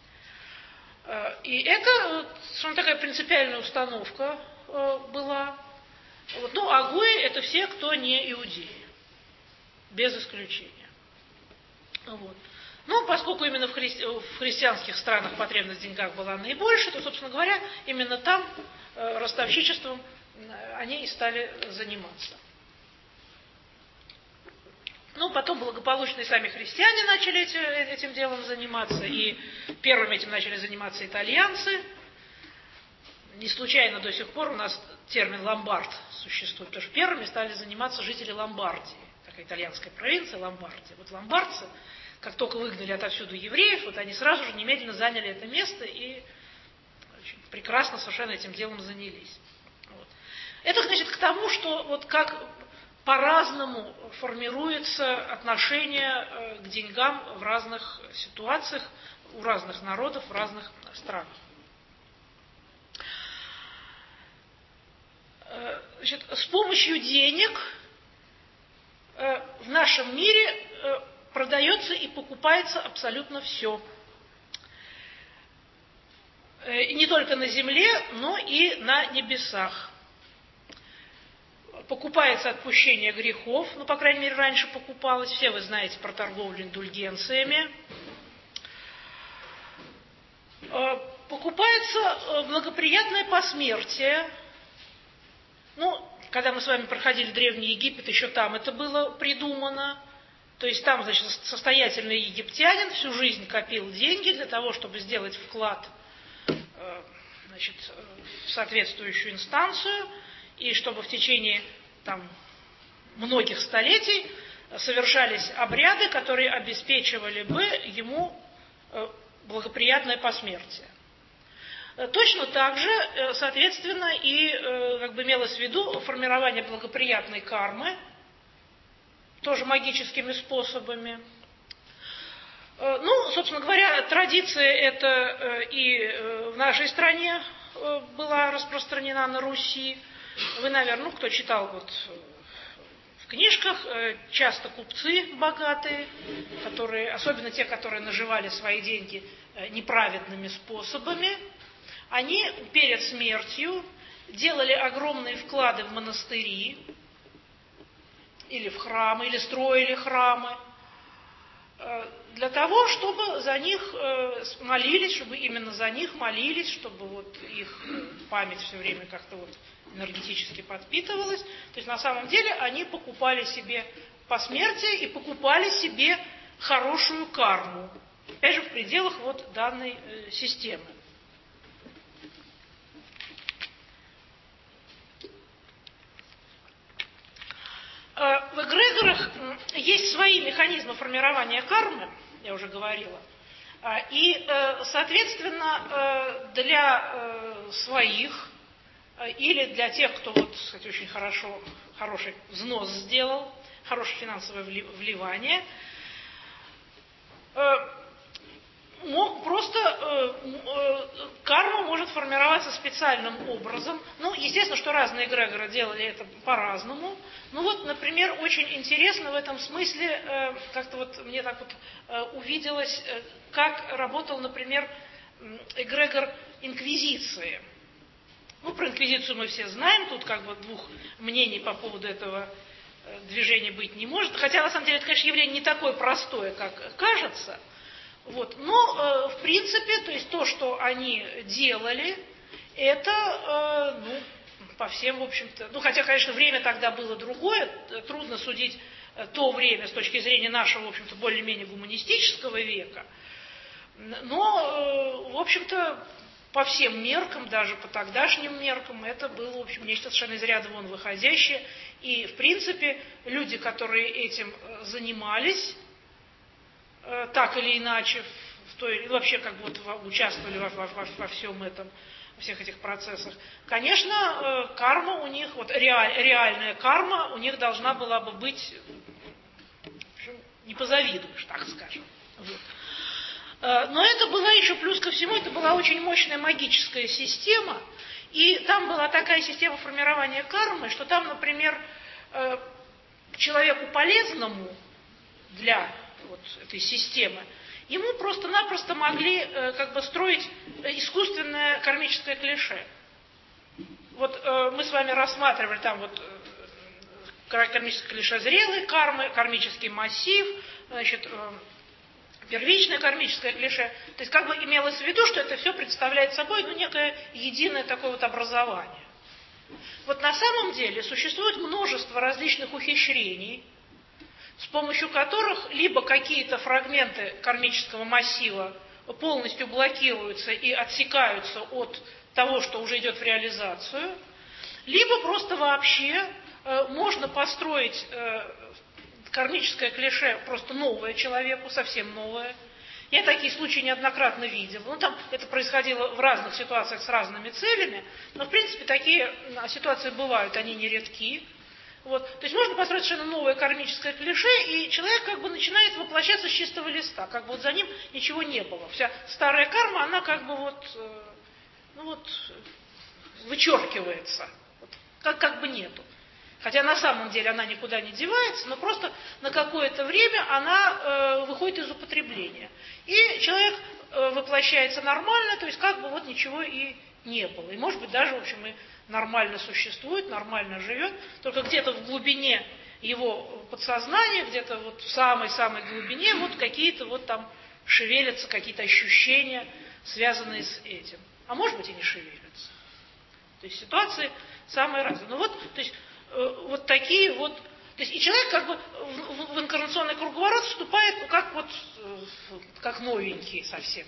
И это, что такая принципиальная установка была. Вот, ну, а гои это все, кто не иудеи. Без исключения. Вот. Ну, поскольку именно в, хри... в христианских странах потребность в деньгах была наибольшей, то, собственно говоря, именно там э, ростовщичеством э, они и стали заниматься. Ну, потом благополучно и сами христиане начали эти, этим делом заниматься, и первыми этим начали заниматься итальянцы. Не случайно до сих пор у нас термин «ломбард» существует, потому что первыми стали заниматься жители Ломбардии, такая итальянская провинция Ломбардия. Вот ломбардцы, как только выгнали отовсюду евреев, вот они сразу же немедленно заняли это место и очень прекрасно совершенно этим делом занялись. Вот. Это, значит, к тому, что вот как по-разному формируется отношение к деньгам в разных ситуациях, у разных народов, в разных странах. Значит, с помощью денег в нашем мире продается и покупается абсолютно все. И не только на земле, но и на небесах. Покупается отпущение грехов, ну, по крайней мере, раньше покупалось. Все вы знаете про торговлю индульгенциями. Покупается благоприятное посмертие. Ну, когда мы с вами проходили Древний Египет, еще там это было придумано. То есть там, значит, состоятельный египтянин всю жизнь копил деньги для того, чтобы сделать вклад, значит, в соответствующую инстанцию, и чтобы в течение там, многих столетий совершались обряды, которые обеспечивали бы ему благоприятное посмертие. Точно так же, соответственно, и как бы имелось в виду формирование благоприятной кармы, тоже магическими способами. Ну, собственно говоря, традиция эта и в нашей стране была распространена на Руси. Вы, наверное, ну, кто читал вот в книжках, часто купцы богатые, которые, особенно те, которые наживали свои деньги неправедными способами, они перед смертью делали огромные вклады в монастыри или в храмы, или строили храмы, для того, чтобы за них молились, чтобы именно за них молились, чтобы вот их память все время как-то вот энергетически подпитывалась. То есть на самом деле они покупали себе посмертие и покупали себе хорошую карму, опять же в пределах вот данной системы. В эгрегорах есть свои механизмы формирования кармы, я уже говорила, и, соответственно, для своих или для тех, кто, вот, кстати, очень хорошо, хороший взнос сделал, хорошее финансовое вливание, мог просто э, э, карма может формироваться специальным образом. Ну, естественно, что разные эгрегоры делали это по-разному. Ну вот, например, очень интересно в этом смысле, э, как-то вот мне так вот э, увиделось, э, как работал, например, эгрегор инквизиции. Ну, про инквизицию мы все знаем, тут как бы двух мнений по поводу этого э, движения быть не может. Хотя, на самом деле, это, конечно, явление не такое простое, как кажется. Вот. Но, э, в принципе, то есть то, что они делали, это, э, ну, по всем, в общем-то, ну, хотя, конечно, время тогда было другое, трудно судить то время с точки зрения нашего, в общем-то, более-менее гуманистического века, но, э, в общем-то, по всем меркам, даже по тогдашним меркам, это было, в общем, нечто совершенно из ряда вон выходящее, и, в принципе, люди, которые этим занимались, так или иначе, в той, вообще как бы вот участвовали во, во, во, во всем этом, во всех этих процессах, конечно, карма у них, вот реаль, реальная карма у них должна была бы быть, в общем, не позавидуешь, так скажем. Вот. Но это была еще плюс ко всему, это была очень мощная магическая система, и там была такая система формирования кармы, что там, например, человеку полезному для вот этой системы, ему просто-напросто могли э, как бы строить искусственное кармическое клише. Вот э, мы с вами рассматривали там вот э, кармическое клише зрелой кармы, кармический массив, значит, э, первичное кармическое клише. То есть как бы имелось в виду, что это все представляет собой ну, некое единое такое вот образование. Вот на самом деле существует множество различных ухищрений, с помощью которых либо какие-то фрагменты кармического массива полностью блокируются и отсекаются от того, что уже идет в реализацию, либо просто вообще э, можно построить э, кармическое клише просто новое человеку, совсем новое. Я такие случаи неоднократно видела. Ну, там это происходило в разных ситуациях с разными целями, но, в принципе, такие ситуации бывают, они нередки. Вот. То есть можно построить совершенно новое кармическое клише, и человек как бы начинает воплощаться с чистого листа, как бы вот за ним ничего не было. Вся старая карма, она как бы вот, э, ну вот, вычеркивается, вот, как, как бы нету. Хотя на самом деле она никуда не девается, но просто на какое-то время она э, выходит из употребления. И человек э, воплощается нормально, то есть как бы вот ничего и не было. И может быть даже, в общем, и нормально существует, нормально живет, только где-то в глубине его подсознания, где-то вот в самой-самой глубине вот какие-то вот там шевелятся, какие-то ощущения, связанные с этим. А может быть и не шевелятся. То есть ситуации самые разные. Ну вот, то есть вот такие вот, то есть и человек как бы в, в инкарнационный круговорот вступает, ну как вот, как новенький совсем.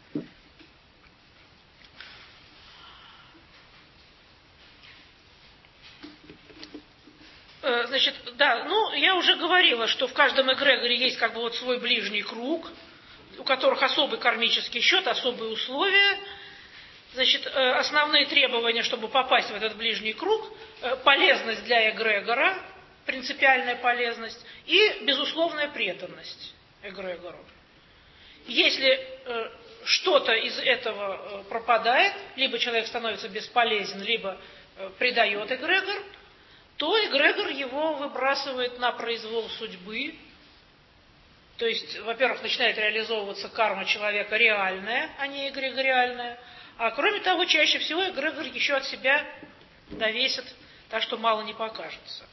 Значит, да, ну я уже говорила, что в каждом эгрегоре есть как бы вот свой ближний круг, у которых особый кармический счет, особые условия. Значит, основные требования, чтобы попасть в этот ближний круг, полезность для эгрегора, принципиальная полезность и безусловная преданность эгрегору. Если что-то из этого пропадает, либо человек становится бесполезен, либо предает эгрегор, то эгрегор его выбрасывает на произвол судьбы. То есть, во-первых, начинает реализовываться карма человека реальная, а не эгрегориальная. А кроме того, чаще всего эгрегор еще от себя довесит, так что мало не покажется.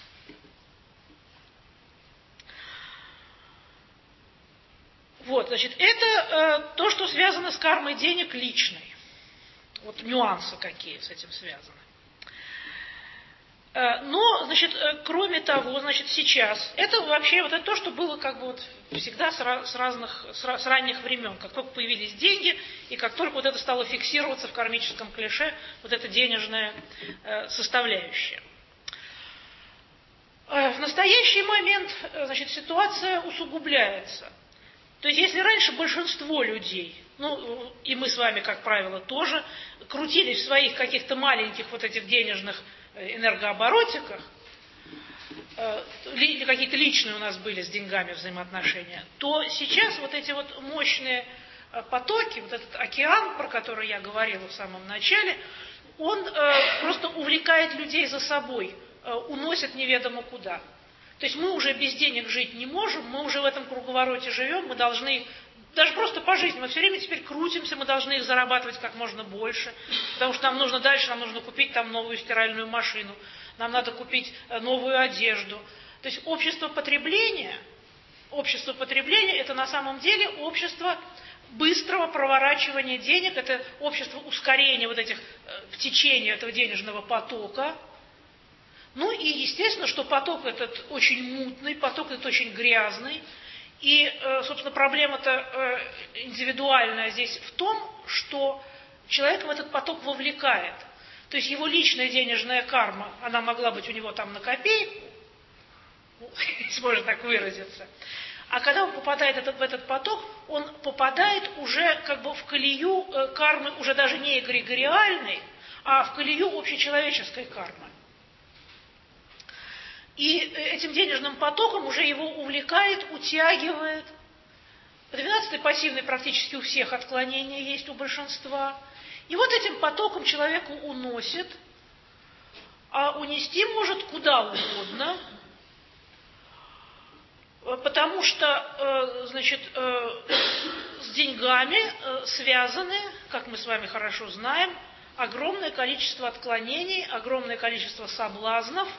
Вот, значит, это э, то, что связано с кармой денег личной. Вот нюансы какие с этим связаны. Э, но, значит, э, кроме того, значит, сейчас, это вообще вот это то, что было как бы вот всегда с, с разных, с, с ранних времен, как только появились деньги, и как только вот это стало фиксироваться в кармическом клише, вот эта денежная э, составляющая. Э, в настоящий момент, э, значит, ситуация усугубляется. То есть, если раньше большинство людей, ну, и мы с вами, как правило, тоже, крутились в своих каких-то маленьких вот этих денежных энергооборотиках, или какие-то личные у нас были с деньгами взаимоотношения, то сейчас вот эти вот мощные потоки, вот этот океан, про который я говорила в самом начале, он просто увлекает людей за собой, уносит неведомо куда. То есть мы уже без денег жить не можем, мы уже в этом круговороте живем, мы должны, даже просто по жизни, мы все время теперь крутимся, мы должны их зарабатывать как можно больше, потому что нам нужно дальше, нам нужно купить там новую стиральную машину, нам надо купить новую одежду. То есть общество потребления, общество потребления это на самом деле общество быстрого проворачивания денег, это общество ускорения вот этих, в течение этого денежного потока. Ну и естественно, что поток этот очень мутный, поток этот очень грязный. И, собственно, проблема-то индивидуальная здесь в том, что человека в этот поток вовлекает. То есть его личная денежная карма, она могла быть у него там на копейку, если можно так выразиться. А когда он попадает этот, в этот поток, он попадает уже как бы в колею кармы, уже даже не эгрегориальной, а в колею общечеловеческой кармы. И этим денежным потоком уже его увлекает, утягивает. двенадцатый пассивный практически у всех отклонения есть, у большинства. И вот этим потоком человеку уносит, а унести может куда угодно, потому что, значит, с деньгами связаны, как мы с вами хорошо знаем, огромное количество отклонений, огромное количество соблазнов.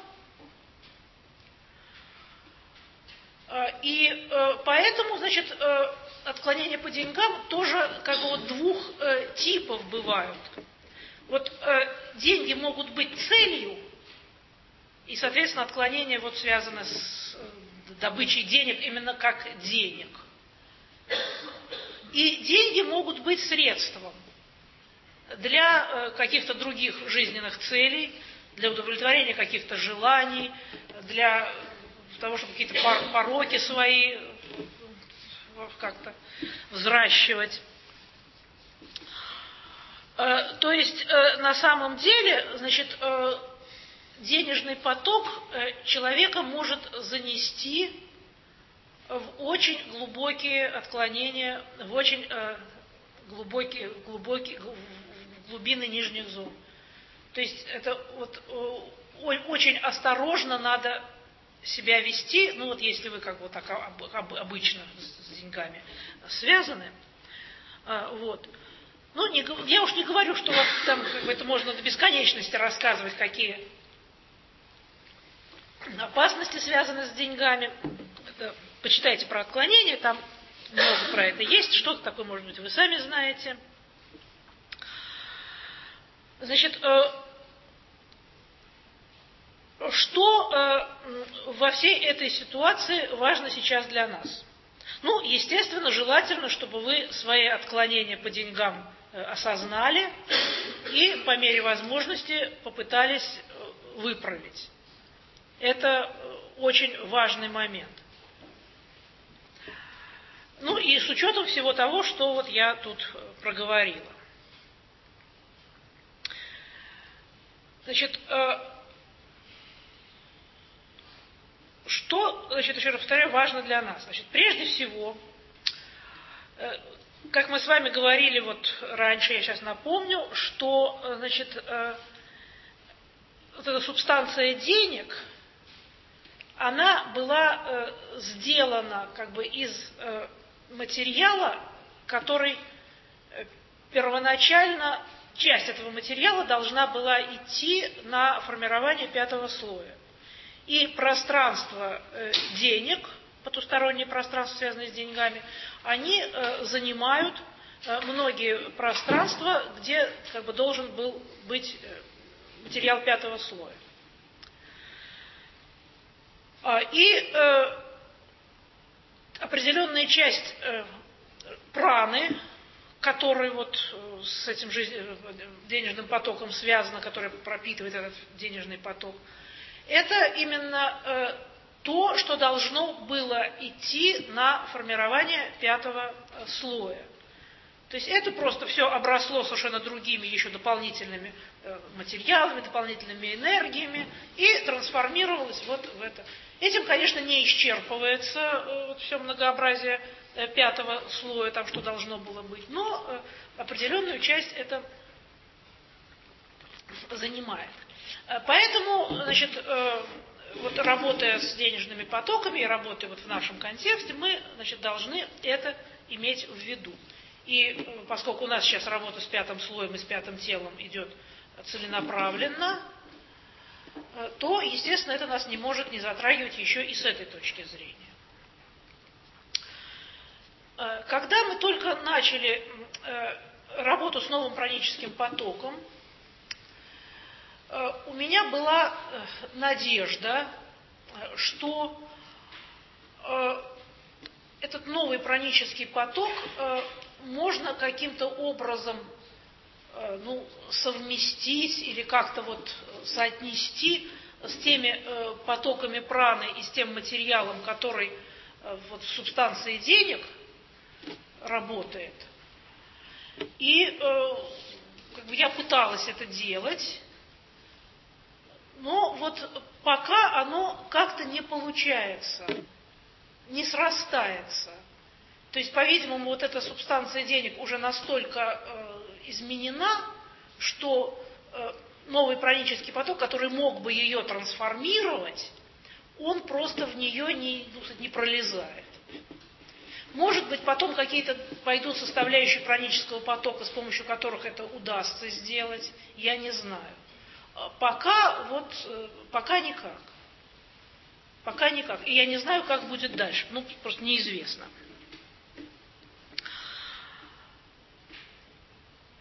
И поэтому, значит, отклонения по деньгам тоже как бы вот двух э, типов бывают. Вот э, деньги могут быть целью, и, соответственно, отклонение вот связано с э, добычей денег именно как денег. И деньги могут быть средством для э, каких-то других жизненных целей, для удовлетворения каких-то желаний, для того, чтобы какие-то пороки свои как-то взращивать. То есть, на самом деле, значит, денежный поток человека может занести в очень глубокие отклонения, в очень глубокие, глубокие глубины нижних зон. То есть это вот очень осторожно надо себя вести, ну вот если вы как бы так обычно с деньгами связаны, вот. Ну, не, я уж не говорю, что вот там как бы, это можно до бесконечности рассказывать, какие опасности связаны с деньгами. Это, почитайте про отклонение, там много про это есть, что-то такое, может быть, вы сами знаете. Значит, что во всей этой ситуации важно сейчас для нас? Ну, естественно, желательно, чтобы вы свои отклонения по деньгам осознали и по мере возможности попытались выправить. Это очень важный момент. Ну и с учетом всего того, что вот я тут проговорила. Значит, что, значит, еще раз повторяю, важно для нас? Значит, прежде всего, как мы с вами говорили вот раньше, я сейчас напомню, что, значит, вот эта субстанция денег, она была сделана как бы из материала, который первоначально, часть этого материала должна была идти на формирование пятого слоя. И пространство э, денег, потустороннее пространство, связанное с деньгами, они э, занимают э, многие пространства, где как бы должен был быть э, материал пятого слоя. А, и э, определенная часть э, праны, которая вот э, с этим жизнь, э, денежным потоком связана, которая пропитывает этот денежный поток, это именно э, то, что должно было идти на формирование пятого э, слоя. То есть это просто все обросло совершенно другими еще дополнительными э, материалами, дополнительными энергиями и трансформировалось вот в это. Этим, конечно, не исчерпывается э, вот все многообразие э, пятого слоя, там что должно было быть, но э, определенную часть это занимает. Поэтому, значит, вот работая с денежными потоками и работая вот в нашем контексте, мы, значит, должны это иметь в виду. И поскольку у нас сейчас работа с пятым слоем и с пятым телом идет целенаправленно, то, естественно, это нас не может не затрагивать еще и с этой точки зрения. Когда мы только начали работу с новым праническим потоком, у меня была надежда, что этот новый пранический поток можно каким-то образом ну, совместить или как-то вот соотнести с теми потоками праны и с тем материалом, который вот в субстанции денег работает. И как бы я пыталась это делать. Но вот пока оно как-то не получается, не срастается. То есть, по-видимому, вот эта субстанция денег уже настолько э, изменена, что э, новый пранический поток, который мог бы ее трансформировать, он просто в нее не, не пролезает. Может быть, потом какие-то пойдут составляющие пранического потока, с помощью которых это удастся сделать, я не знаю. Пока вот, пока никак. Пока никак. И я не знаю, как будет дальше. Ну, просто неизвестно.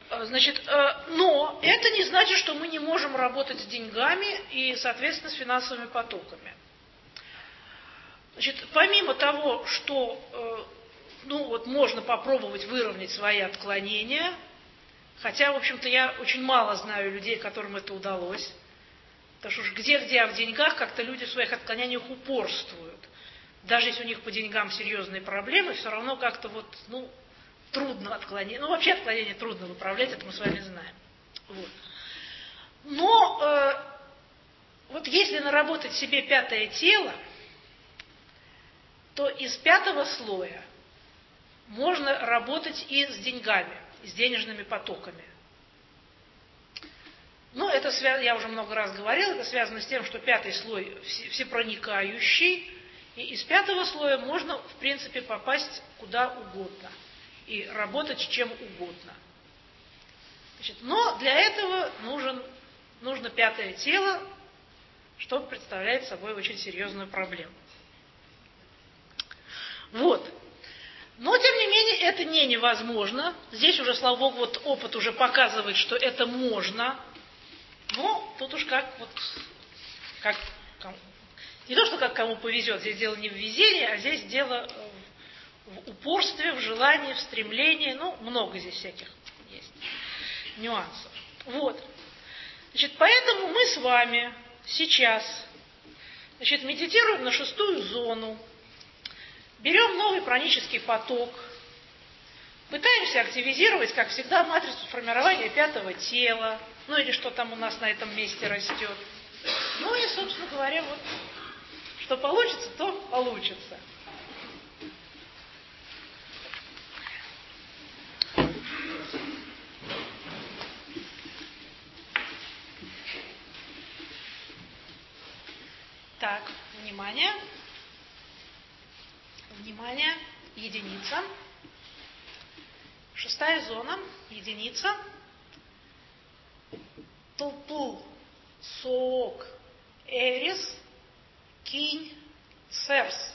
Значит, но это не значит, что мы не можем работать с деньгами и, соответственно, с финансовыми потоками. Значит, помимо того, что ну, вот, можно попробовать выровнять свои отклонения, хотя, в общем-то, я очень мало знаю людей, которым это удалось, потому что уж где-где, а в деньгах как-то люди в своих отклонениях упорствуют. Даже если у них по деньгам серьезные проблемы, все равно как-то вот, ну, трудно отклонение. Ну, вообще отклонение трудно выправлять, это мы с вами знаем. Вот. Но э, вот если наработать себе пятое тело, то из пятого слоя можно работать и с деньгами, и с денежными потоками. Ну, это связано, я уже много раз говорила, это связано с тем, что пятый слой всепроникающий, и из пятого слоя можно, в принципе, попасть куда угодно и работать с чем угодно. Значит, но для этого нужен, нужно пятое тело, что представляет собой очень серьезную проблему. Вот. Но, тем не менее, это не невозможно. Здесь уже, слава богу, вот опыт уже показывает, что это можно. Но тут уж как вот, как, не то, что как кому повезет, здесь дело не в везении, а здесь дело в упорстве, в желании, в стремлении, ну, много здесь всяких есть нюансов. Вот. Значит, поэтому мы с вами сейчас, значит, медитируем на шестую зону, берем новый пранический поток, пытаемся активизировать, как всегда, матрицу формирования пятого тела, ну или что там у нас на этом месте растет. Ну и, собственно говоря, вот, что получится, то получится. Так, внимание. Внимание, единица. Шестая зона, единица. Тулпул, соок, эрис, кинь, церс.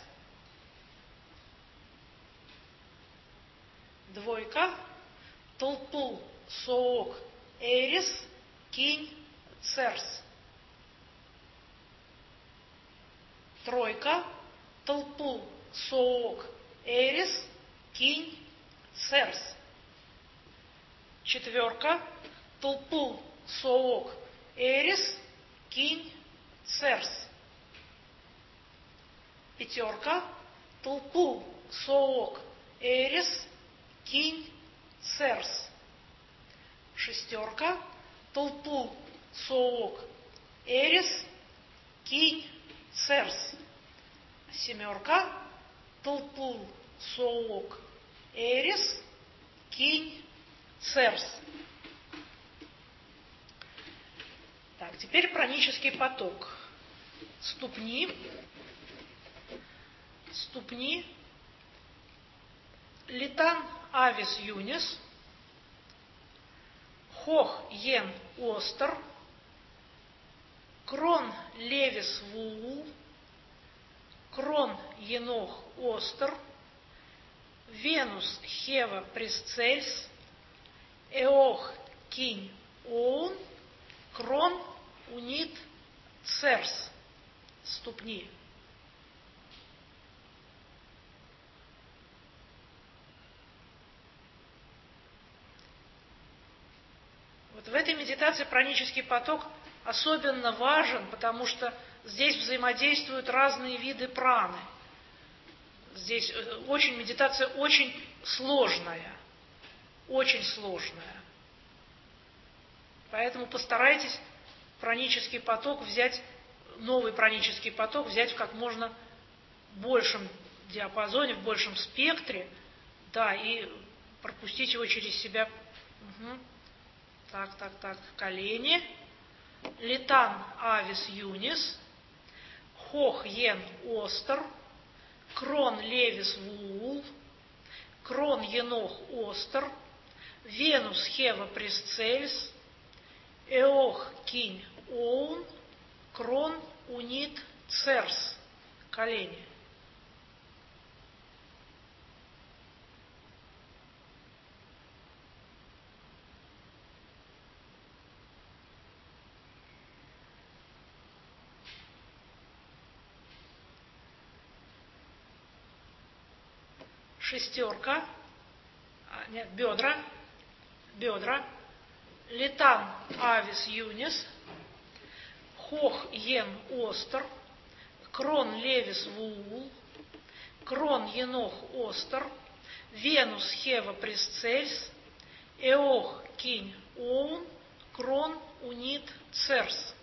Двойка. Тулпул, соок, эрис, кинь, церс. Тройка. Толпул, соок, эрис, кинь, церс. Четверка. Толпул, соок, эрис, кинь, церс. Пятерка. Толпул, соок, эрис, кинь, церс. Шестерка. Толпул, соок, эрис, кинь, церс. Семерка. Толпул, соок, эрис, кинь, церс. Так, теперь пранический поток. Ступни. Ступни. Литан авис юнис. Хох йен остер. Крон левис вуу. Крон енох остер. Венус хева пресцельс. Эох кинь оун. Крон унит церс. Ступни. Вот в этой медитации пранический поток особенно важен, потому что здесь взаимодействуют разные виды праны. Здесь очень медитация очень сложная, очень сложная. Поэтому постарайтесь пранический поток взять, новый пранический поток взять в как можно большем диапазоне, в большем спектре, да, и пропустить его через себя. Угу. Так, так, так, колени. Литан авис юнис. Хох йен остер. Крон левис вуул. Крон енох остер. Венус хева пресцельс. Эох кинь оун. Крон унит церс. Колени. шестерка, а, нет, бедра, бедра, литан авис юнис, хох ен остер, крон левис вуул, крон енох остер, венус хева пресцельс, эох кинь оун, крон унит церс.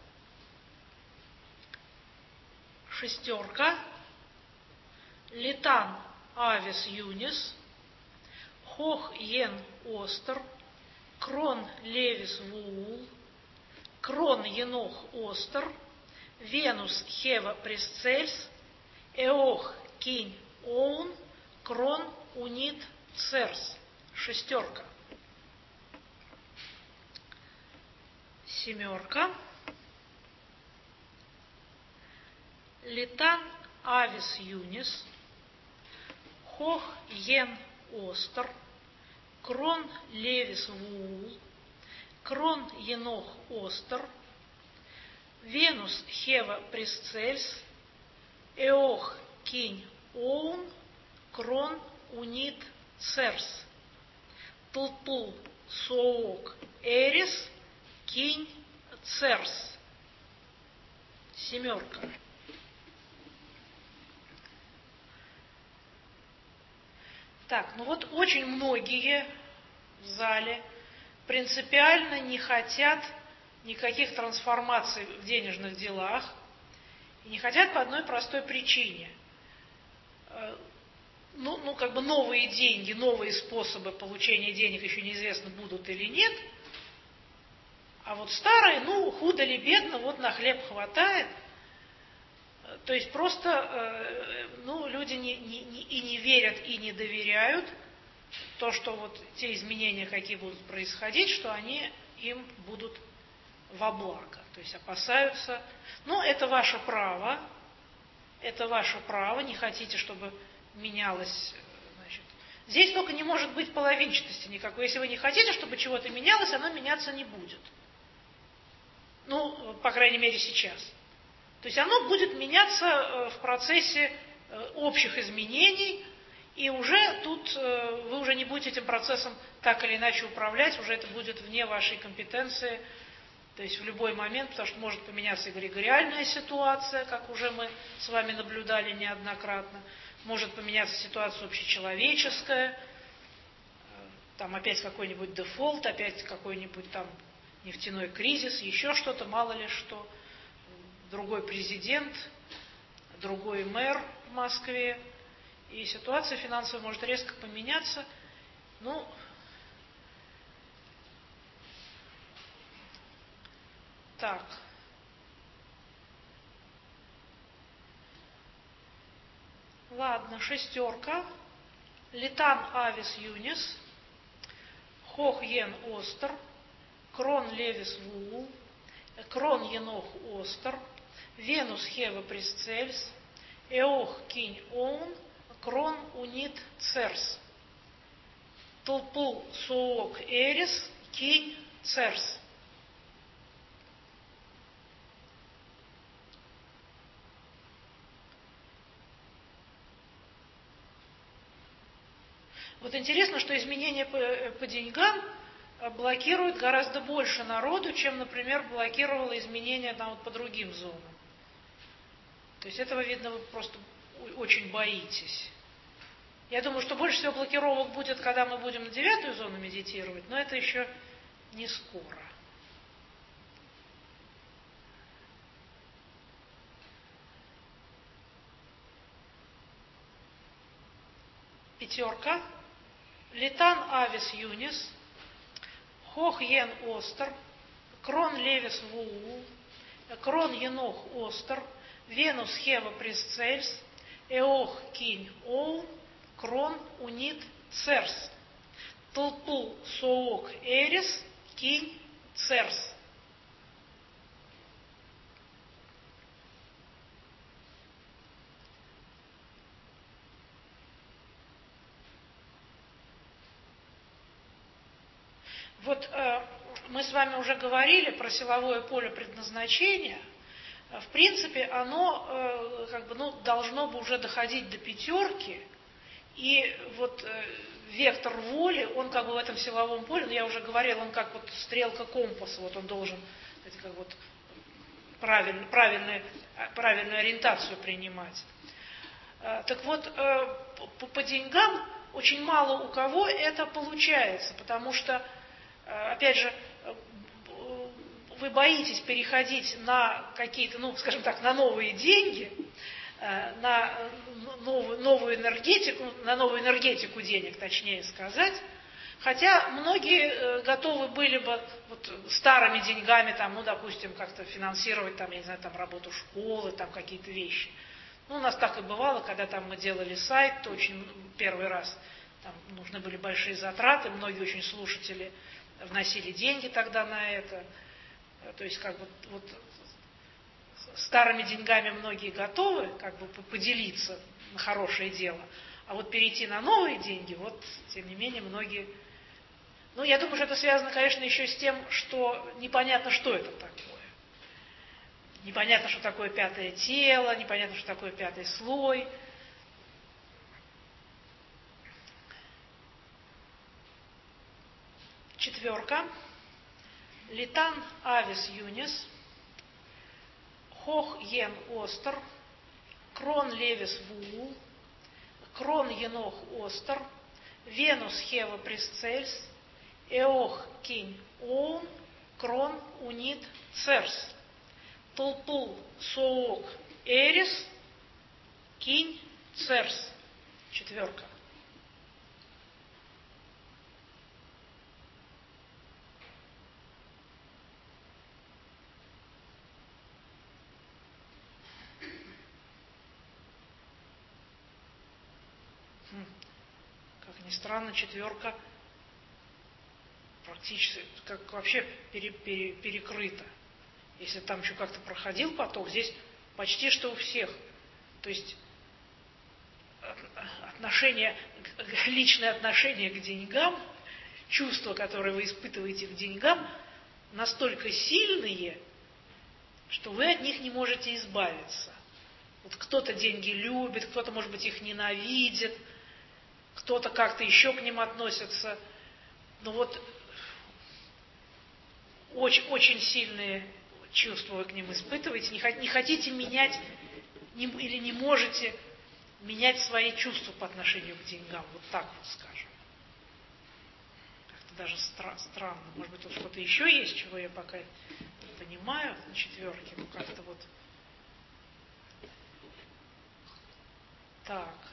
Шестерка, литан авис юнис, хох ен остер, крон левис вуул, крон енох остер, венус хева пресцельс, эох кинь оун, крон унит церс. Шестерка. Семерка. Литан авис юнис, хох ен остер, крон левис вуул, крон енох остер, венус хева пресцельс, эох кинь оун, крон унит церс. Тулпул соок эрис, кинь церс. Семерка. Так, ну вот очень многие в зале принципиально не хотят никаких трансформаций в денежных делах и не хотят по одной простой причине. Ну, ну, как бы новые деньги, новые способы получения денег еще неизвестно, будут или нет. А вот старые, ну, худо ли бедно, вот на хлеб хватает. То есть просто, ну, люди не, не, не, и не верят, и не доверяют то, что вот те изменения, какие будут происходить, что они им будут во благо. То есть опасаются. Ну, это ваше право. Это ваше право. Не хотите, чтобы менялось. Значит. Здесь только не может быть половинчатости никакой. Если вы не хотите, чтобы чего-то менялось, оно меняться не будет. Ну, по крайней мере, сейчас. То есть оно будет меняться в процессе общих изменений, и уже тут вы уже не будете этим процессом так или иначе управлять, уже это будет вне вашей компетенции, то есть в любой момент, потому что может поменяться эгрегориальная ситуация, как уже мы с вами наблюдали неоднократно, может поменяться ситуация общечеловеческая, там опять какой-нибудь дефолт, опять какой-нибудь там нефтяной кризис, еще что-то, мало ли что. Другой президент, другой мэр в Москве, и ситуация финансовая может резко поменяться. Ну, так. Ладно, шестерка. Литан авис юнис, хох ен остер, крон левис вуул, крон енох остер, венус хева пресцельс, эох кинь оун, крон унит церс. Тулпул соок эрис, кинь церс. Вот интересно, что изменения по, по деньгам блокируют гораздо больше народу, чем, например, блокировало изменения там, вот, по другим зонам. То есть этого, видно, вы просто очень боитесь. Я думаю, что больше всего блокировок будет, когда мы будем на девятую зону медитировать, но это еще не скоро. Пятерка. Литан авис юнис, хох ен остер, крон левис вуул, крон енох остер, венус хева пресцельс, эох кинь оун, крон унит церс. Тулпул соок эрис, кинь церс. Вот э, мы с вами уже говорили про силовое поле предназначения. В принципе, оно э, как бы, ну, должно бы уже доходить до пятерки, И вот э, вектор воли, он как бы в этом силовом поле, ну, я уже говорила, он как вот стрелка компаса, вот он должен, это как вот правильно, правильную, правильную ориентацию принимать. Э, так вот, э, по, по деньгам очень мало у кого это получается, потому что, э, опять же, э, вы боитесь переходить на какие-то, ну, скажем так, на новые деньги, на новую, новую энергетику, на новую энергетику денег, точнее сказать. Хотя многие готовы были бы вот старыми деньгами, там, ну, допустим, как-то финансировать, там, я не знаю, там, работу школы, там, какие-то вещи. Ну, у нас так и бывало, когда там мы делали сайт, то очень первый раз там нужны были большие затраты, многие очень слушатели вносили деньги тогда на это. То есть, как бы, вот, старыми деньгами многие готовы, как бы, поделиться на хорошее дело, а вот перейти на новые деньги, вот, тем не менее, многие... Ну, я думаю, что это связано, конечно, еще с тем, что непонятно, что это такое. Непонятно, что такое пятое тело, непонятно, что такое пятый слой. Четверка. Литан авис юнис, хох ен остер, крон левис вуу, крон енох остер, венус хева присцельс, эох кинь оун, крон унит церс, толпул соок эрис, кинь церс. Четверка. Как ни странно, четверка практически как вообще пере, пере, перекрыта. Если там еще как-то проходил поток, здесь почти что у всех. То есть отношение, личное отношение к деньгам, чувства, которые вы испытываете к деньгам, настолько сильные, что вы от них не можете избавиться. Вот кто-то деньги любит, кто-то, может быть, их ненавидит, кто-то как-то еще к ним относится. Но вот очень, очень сильные чувства вы к ним испытываете, не хотите менять не, или не можете менять свои чувства по отношению к деньгам. Вот так вот скажем. Как-то даже стра- странно. Может быть, тут что-то еще есть, чего я пока не понимаю на четверке. Ну, как-то вот так.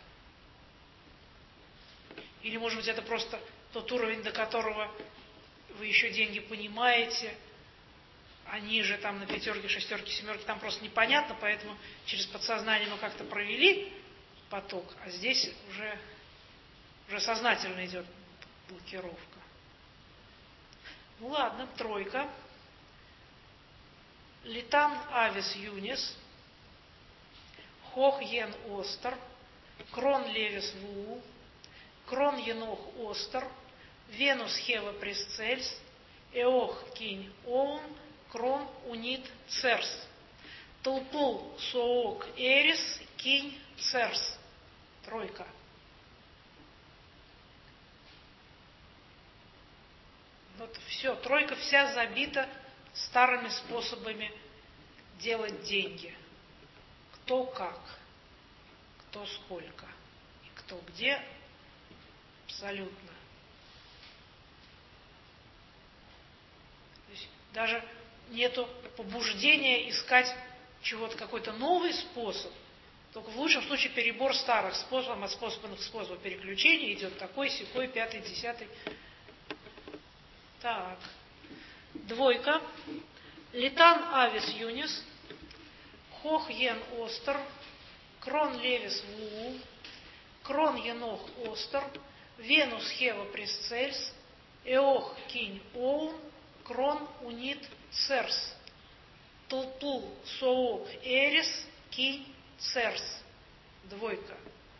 Или, может быть, это просто тот уровень, до которого вы еще деньги понимаете, а ниже там на пятерке, шестерке, семерке там просто непонятно, поэтому через подсознание мы как-то провели поток, а здесь уже, уже сознательно идет блокировка. Ну ладно, тройка. Литан авис юнис, хох ен остер, крон левис вуу, крон енох остер, венус хева присцельс, эох кинь оун, крон унит церс, толпул соок эрис, кинь церс. Тройка. Вот все, тройка вся забита старыми способами делать деньги. Кто как, кто сколько и кто где, абсолютно. То есть даже нету побуждения искать чего-то, какой-то новый способ. Только в лучшем случае перебор старых способов, от способных способов переключения идет такой, сякой, пятый, десятый. Так. Двойка. Литан авис юнис, хох ен остер, крон левис вуу, крон енох остер, венус хева присцельс, эох кинь оун, крон унит церс, толпул соок эрис, кинь церс. Двойка.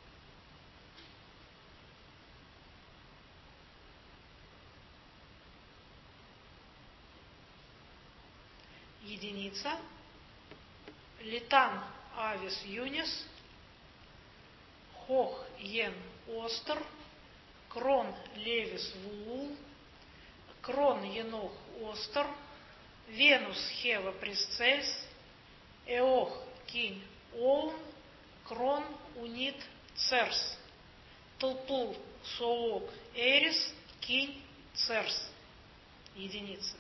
Единица. Литан авис юнис, хох йен остер, крон левис вуул, крон енох остер, венус хева присцельс, эох кинь оун, крон унит церс, толпул соок эрис, кинь церс. Единица.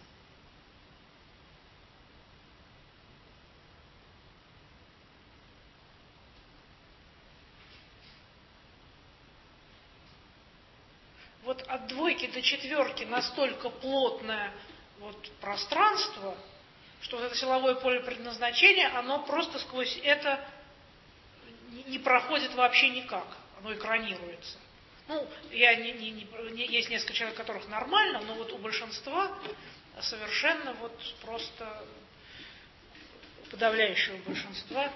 Вот от двойки до четверки настолько плотное вот пространство, что вот это силовое поле предназначения, оно просто сквозь это не проходит вообще никак. Оно экранируется. Ну, я не, не, не, есть несколько человек, у которых нормально, но вот у большинства совершенно вот просто подавляющего большинства.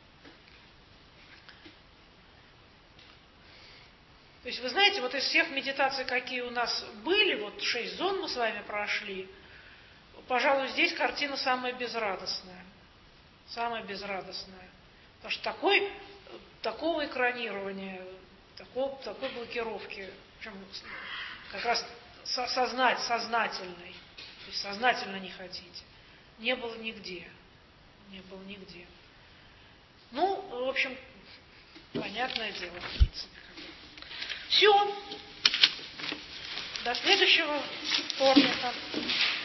То есть, вы знаете, вот из всех медитаций, какие у нас были, вот шесть зон мы с вами прошли, пожалуй, здесь картина самая безрадостная. Самая безрадостная. Потому что такой, такого экранирования, такого, такой блокировки, причем как раз сознать, сознательной, то есть сознательно не хотите, не было нигде. Не было нигде. Ну, в общем, понятное дело, в принципе. Все. До следующего вторника.